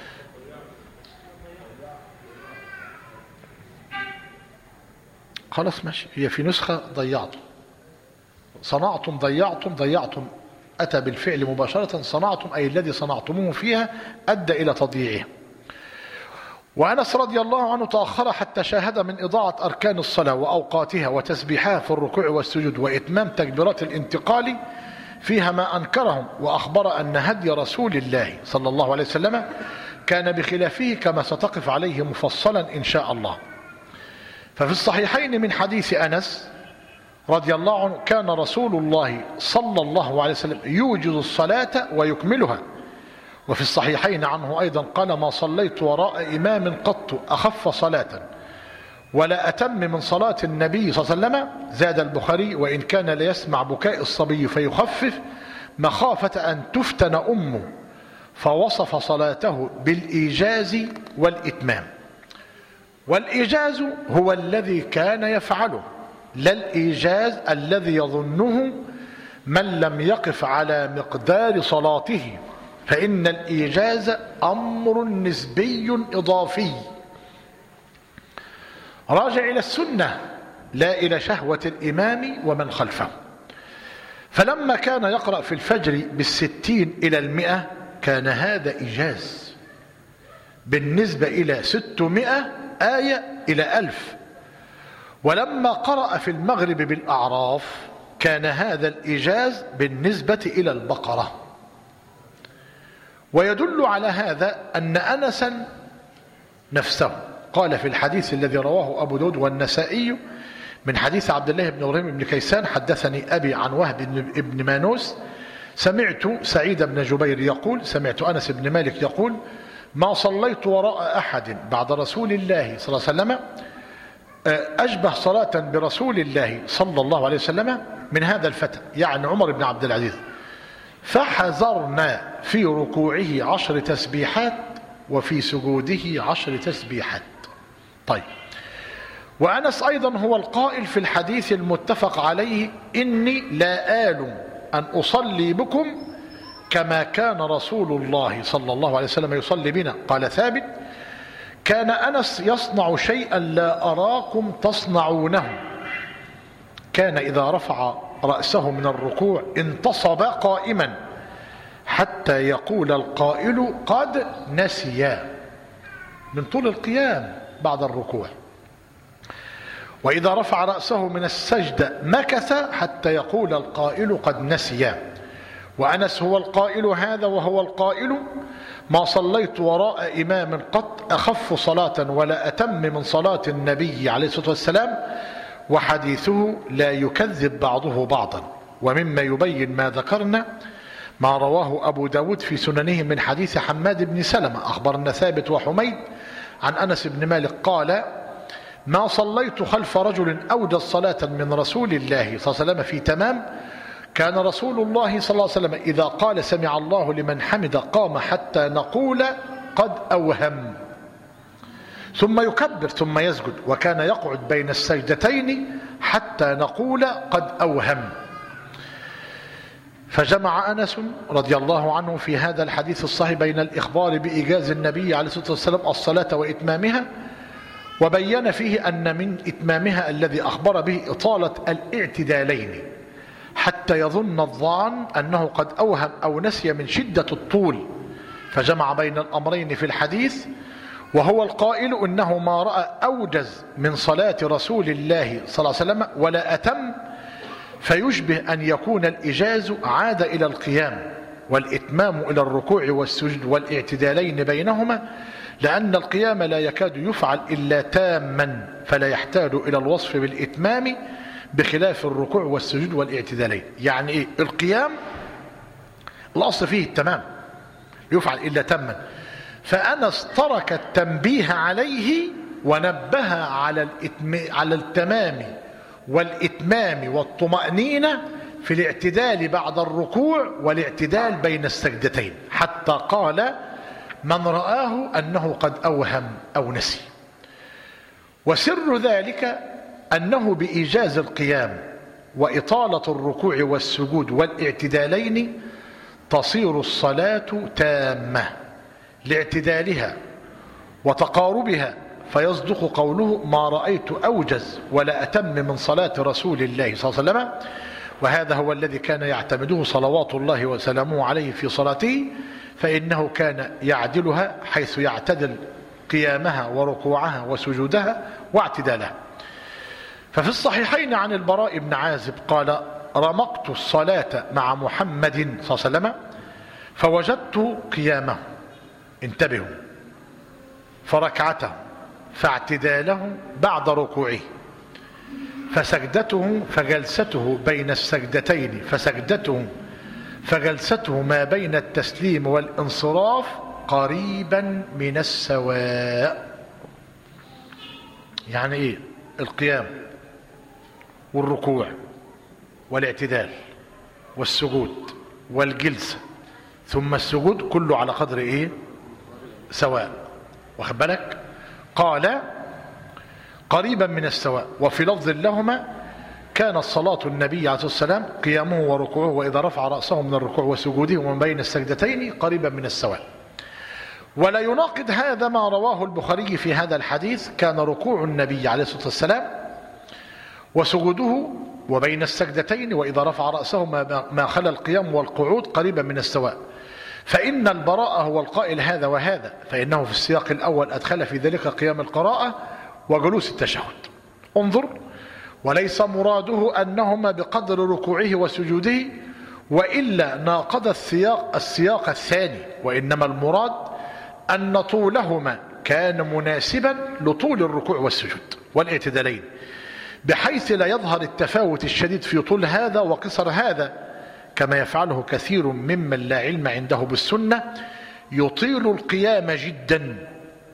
خلاص ماشي، هي في نسخة ضيعتم، صنعتم ضيعتم ضيعتم أتى بالفعل مباشرة، صنعتم أي الذي صنعتموه فيها أدى إلى تضييعه. وأنس رضي الله عنه تأخر حتى شاهد من إضاعة أركان الصلاة وأوقاتها وتسبيحها في الركوع والسجود وإتمام تكبيرات الانتقال فيها ما أنكرهم، وأخبر أن هدي رسول الله صلى الله عليه وسلم كان بخلافه كما ستقف عليه مفصلا إن شاء الله. ففي الصحيحين من حديث أنس رضي الله عنه: كان رسول الله صلى الله عليه وسلم يوجد الصلاة ويكملها. وفي الصحيحين عنه أيضا قال: ما صليت وراء إمام قط أخف صلاة ولا أتم من صلاة النبي صلى الله عليه وسلم. زاد البخاري: وإن كان ليسمع بكاء الصبي فيخفف مخافة أن تفتن أمه، فوصف صلاته بالإيجاز والإتمام. والإيجاز هو الذي كان يفعله، لا الإيجاز الذي يظنه من لم يقف على مقدار صلاته، فإن الإيجاز أمر نسبي إضافي راجع إلى السنة لا إلى شهوة الإمام ومن خلفه. فلما كان يقرأ في الفجر بالستين إلى المئة كان هذا إيجاز، بالنسبة إلى ستمائة آية إلى ألف. ولما قرأ في المغرب بالأعراف كان هذا الإيجاز بالنسبة إلى البقرة. ويدل على هذا أن أنسا نفسه قال في الحديث الذي رواه أبو داود والنسائي من حديث عبد الله بن إبراهيم بن كيسان: حدثني أبي عن وهب بن مانوس سمعت سعيد بن جبير يقول: سمعت أنس بن مالك يقول: ما صليت وراء أحد بعد رسول الله صلى الله عليه وسلم أشبه صلاة برسول الله صلى الله عليه وسلم من هذا الفتى، يعني عمر بن عبد العزيز. فحذرنا في ركوعه عشر تسبيحات وفي سجوده عشر تسبيحات. طيب، وأنس أيضا هو القائل في الحديث المتفق عليه: إني لا آل أن أصلي بكم كما كان رسول الله صلى الله عليه وسلم يصلي بنا. قال ثابت: كان أنس يصنع شيئا لا أراكم تصنعونه، كان إذا رفع رأسه من الركوع انتصب قائما حتى يقول القائل قد نسيا، من طول القيام بعد الركوع. وإذا رفع رأسه من السجدة مكث حتى يقول القائل قد نسيا. وأنس هو القائل هذا، وهو القائل: ما صليت وراء إمام قط أخف صلاة ولا أتم من صلاة النبي عليه الصلاة والسلام. وحديثه لا يكذب بعضه بعضا. ومما يبين ما ذكرنا ما رواه أبو داود في سننه من حديث حماد بن سلمة أخبرنا ثابت وحميد عن أنس بن مالك قال: ما صليت خلف رجل أوجز صلاة من رسول الله صلى الله عليه وسلم في تمام. كان رسول الله صلى الله عليه وسلم إذا قال سمع الله لمن حمد قام حتى نقول قد أوهم، ثم يكبر ثم يسجد، وكان يقعد بين السجدتين حتى نقول قد أوهم. فجمع أنس رضي الله عنه في هذا الحديث الصحيح بين الإخبار بإيجاز النبي عليه الصلاة والسلام الصلاة وإتمامها، وبين فيه أن من إتمامها الذي أخبر به إطالة الاعتدالين حتى يظن الظان أنه قد أوهم أو نسي من شدة الطول، فجمع بين الأمرين في الحديث. وهو القائل إنه ما رأى أوجز من صلاة رسول الله صلى الله عليه وسلم ولا أتم، فيشبه أن يكون الإجاز عاد إلى القيام والإتمام إلى الركوع والسجود والاعتدالين بينهما، لأن القيام لا يكاد يفعل إلا تاما، فلا يحتاج إلى الوصف بالإتمام بخلاف الركوع والسجود والاعتدالين. يعني إيه؟ القيام الأصل فيه التمام، يفعل إلا تاما، فأنس ترك التنبيه عليه ونبه على على التمام والإتمام والطمأنينة في الاعتدال بعد الركوع والاعتدال بين السجدتين، حتى قال: من رآه أنه قد أوهم أو نسي. وسر ذلك أنه بإيجاز القيام وإطالة الركوع والسجود والاعتدالين تصير الصلاة تامة لاعتدالها وتقاربها، فيصدق قوله: ما رأيت أوجز ولا أتم من صلاة رسول الله صلى الله عليه وسلم. وهذا هو الذي كان يعتمده صلوات الله وسلامه عليه في صلاته، فإنه كان يعدلها حيث يعتدل قيامها وركوعها وسجودها واعتدالها. ففي الصحيحين عن البراء بن عازب قال: رمقت الصلاة مع محمد صلى الله عليه وسلم فوجدت قيامه، انتبهوا، فركعته، فاعتداله بعد ركوعه، فسجدته فجلسته بين السجدتين، فسجدته فجلسته ما بين التسليم والانصراف قريبا من السواء. يعني ايه؟ القيام والركوع والاعتدال والسجود والجلسة ثم السجود كله على قدر ايه؟ سواء. واخد بالك؟ قال: قريبا من السواء. وفي لفظ لهما: كانت صلاة النبي عليه الصلاة والسلام قيامه وركوعه وإذا رفع رأسه من الركوع وسجوده ومن بين السجدتين قريبا من السواء. ولا يناقض هذا ما رواه البخاري في هذا الحديث: كان ركوع النبي عليه الصلاة والسلام وسجوده وبين السجدتين وإذا رفع رأسه ما خلا القيام والقعود قريبا من السواء. فإن البراء هو القائل هذا وهذا، فإنه في السياق الأول أدخل في ذلك قيام القراءة وجلوس التشهد. انظر: وليس مراده أنهما بقدر ركوعه وسجوده، وإلا ناقض السياق السياق الثاني، وإنما المراد أن طولهما كان مناسبا لطول الركوع والسجود والاعتدالين، بحيث لا يظهر التفاوت الشديد في طول هذا وقصر هذا، كما يفعله كثير ممن لا علم عنده بالسنة، يطيل القيام جدا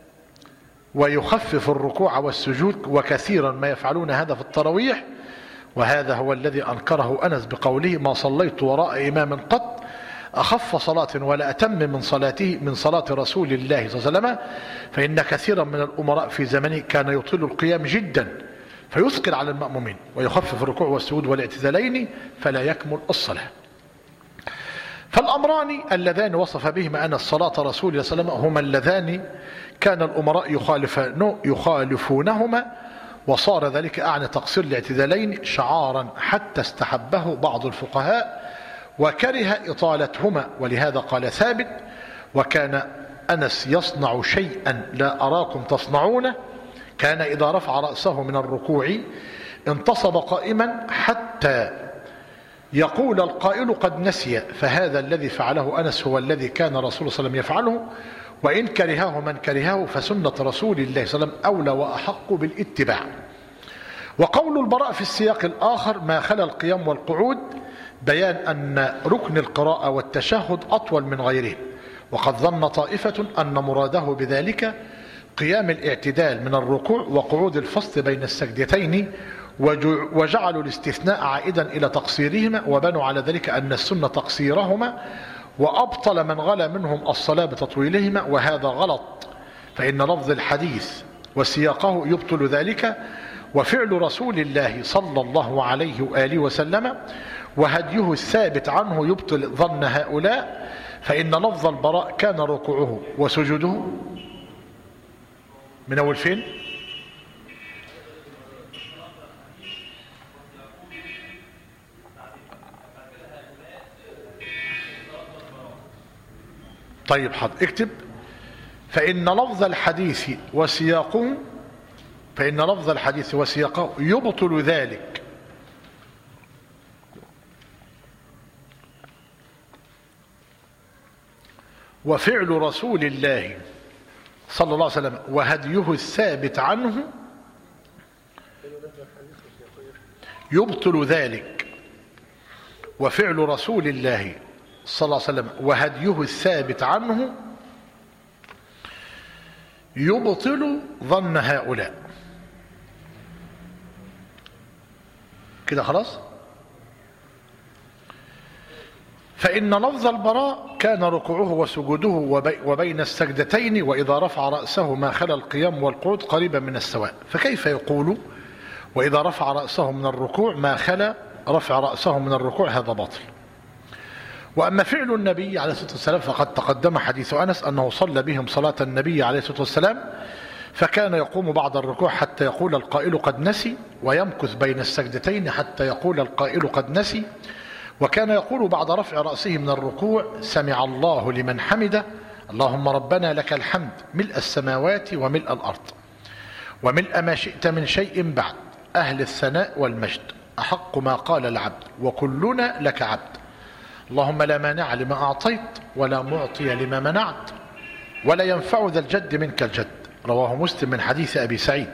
ويخفف الركوع والسجود، وكثيرا ما يفعلون هذا في التراويح. وهذا هو الذي أنكره أنس بقوله: ما صليت وراء إمام قط أخف صلاة ولا أتم من صلاته من صلاة رسول الله صلى الله عليه وسلم. فإن كثيرا من الأمراء في زمنه كان يطيل القيام جدا فيثقل على المأمومين ويخفف الركوع والسجود والاعتدالين فلا يكمل الصلاة. فالأمران اللذان وصف بهما أن الصلاة رسول الله صلى الله عليه وسلم هما اللذان كان الأمراء يخالفونهما، وصار ذلك أعني تقصير الاعتدالين شعارا حتى استحبه بعض الفقهاء وكره إطالتهما. ولهذا قال ثابت: وكان أنس يصنع شيئا لا أراكم تصنعونه، كان إذا رفع رأسه من الركوع انتصب قائما حتى يقول القائل قد نسي، فهذا الذي فعله أنس هو الذي كان رسول الله صلى الله عليه وسلم يفعله، وإن كرهه من كرهه فسنة رسول الله صلى الله عليه وسلم أولى وأحق بالاتباع. وقول البراء في السياق الآخر ما خلا القيام والقعود بيان أن ركن القراءة والتشهد أطول من غيره، وقد ظن طائفة أن مراده بذلك قيام الاعتدال من الركوع وقعود الفصل بين السجدتين، وجعلوا الاستثناء عائدا إلى تقصيرهما، وبنوا على ذلك أن السنة تقصيرهما، وأبطل من غلا منهم الصلاة بتطويلهما، وهذا غلط، فإن لفظ الحديث وسياقه يبطل ذلك، وفعل رسول الله صلى الله عليه وآله وسلم وهديه الثابت عنه يبطل ظن هؤلاء، فإن لفظ البراء كان ركوعه وسجوده من أول فين؟ طيب حاضر، اكتب فإن لفظ الحديث وسياقه فإن لفظ الحديث وسياقه يبطل ذلك، وفعل رسول الله صلى الله عليه وسلم وهديه الثابت عنه يبطل ذلك، وفعل رسول الله صلى الله عليه وسلم وهديه الثابت عنه يبطل ظن هؤلاء. كده خلاص. فإن لفظ البراء كان ركوعه وسجوده وبين السجدتين، وإذا رفع رأسه ما خلا القيام والقعود قريبا من السواء، فكيف يقول وإذا رفع رأسه من الركوع ما خلا رفع رأسه من الركوع؟ هذا باطل. وأما فعل النبي عليه الصلاة والسلام فقد تقدم حديث أنس أنه صلى بهم صلاة النبي عليه الصلاة والسلام، فكان يقوم بعد الركوع حتى يقول القائل قد نسي، ويمكث بين السجدتين حتى يقول القائل قد نسي، وكان يقول بعد رفع رأسه من الركوع سمع الله لمن حمده، اللهم ربنا لك الحمد ملء السماوات وملء الأرض وملء ما شئت من شيء بعد، أهل الثناء والمجد، أحق ما قال العبد وكلنا لك عبد، اللهم لا مانع لما أعطيت ولا معطي لما منعت ولا ينفع ذا الجد منك الجد. رواه مسلم من حديث أبي سعيد،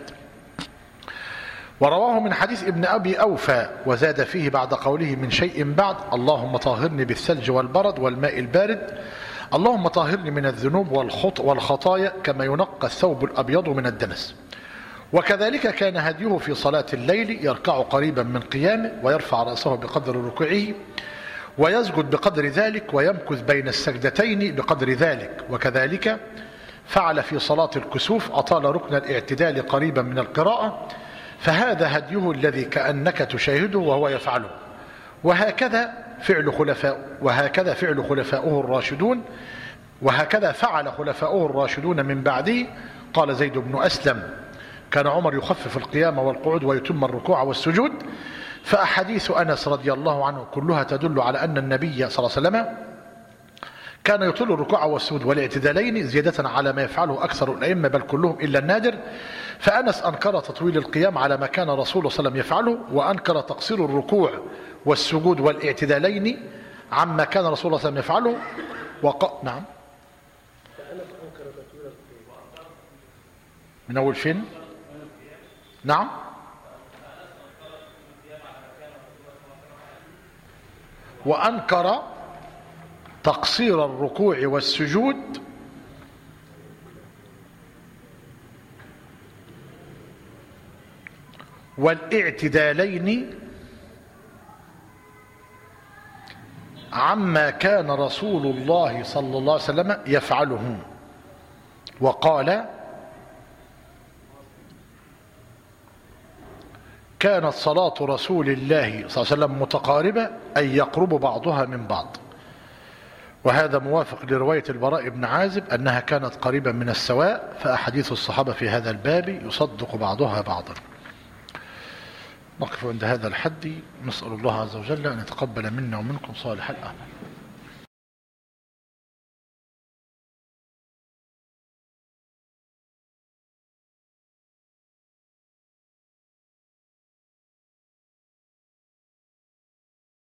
ورواه من حديث ابن أبي أوفى، وزاد فيه بعد قوله من شيء بعد اللهم طهرني بالثلج والبرد والماء البارد، اللهم طهرني من الذنوب والخطايا كما ينقى الثوب الأبيض من الدنس. وكذلك كان هديه في صلاة الليل يركع قريبا من قيامه، ويرفع رأسه بقدر ركوعه، ويسجد بقدر ذلك، ويمكث بين السجدتين بقدر ذلك. وكذلك فعل في صلاة الكسوف، أطال ركن الاعتدال قريبا من القراءة، فهذا هديه الذي كأنك تشاهده وهو يفعله. وهكذا فعل خلفاء وهكذا فعل خلفاؤه الراشدون وهكذا فعل خلفاؤه الراشدون من بعده. قال زيد بن أسلم كان عمر يخفف القيام والقعود ويتم الركوع والسجود. فأحاديث أنس رضي الله عنه كلها تدل على أن النبي صلى الله عليه وسلم كان يطيل الركوع والسجود والاعتدالين زيادة على ما يفعله أكثر الأئمة بل كلهم إلا النادر. فأنس أنكر تطويل القيام على ما كان رسول الله صلى الله عليه وسلم يفعله، وأنكر تقصير الركوع والسجود والاعتدالين عما كان رسول الله صلى الله عليه وسلم يفعله. وق... نعم من أول فين؟ نعم وأنكر تقصير الركوع والسجود والاعتدالين عما كان رسول الله صلى الله عليه وسلم يفعله، وقال كانت صلاة رسول الله صلى الله عليه وسلم متقاربة أي يقرب بعضها من بعض. وهذا موافق لرواية البراء بن عازب أنها كانت قريبا من السواء، فأحاديث الصحابة في هذا الباب يصدق بعضها بعضا. نقف عند هذا الحد، نسأل الله عز وجل أن يتقبل منا ومنكم صالح الأعمال.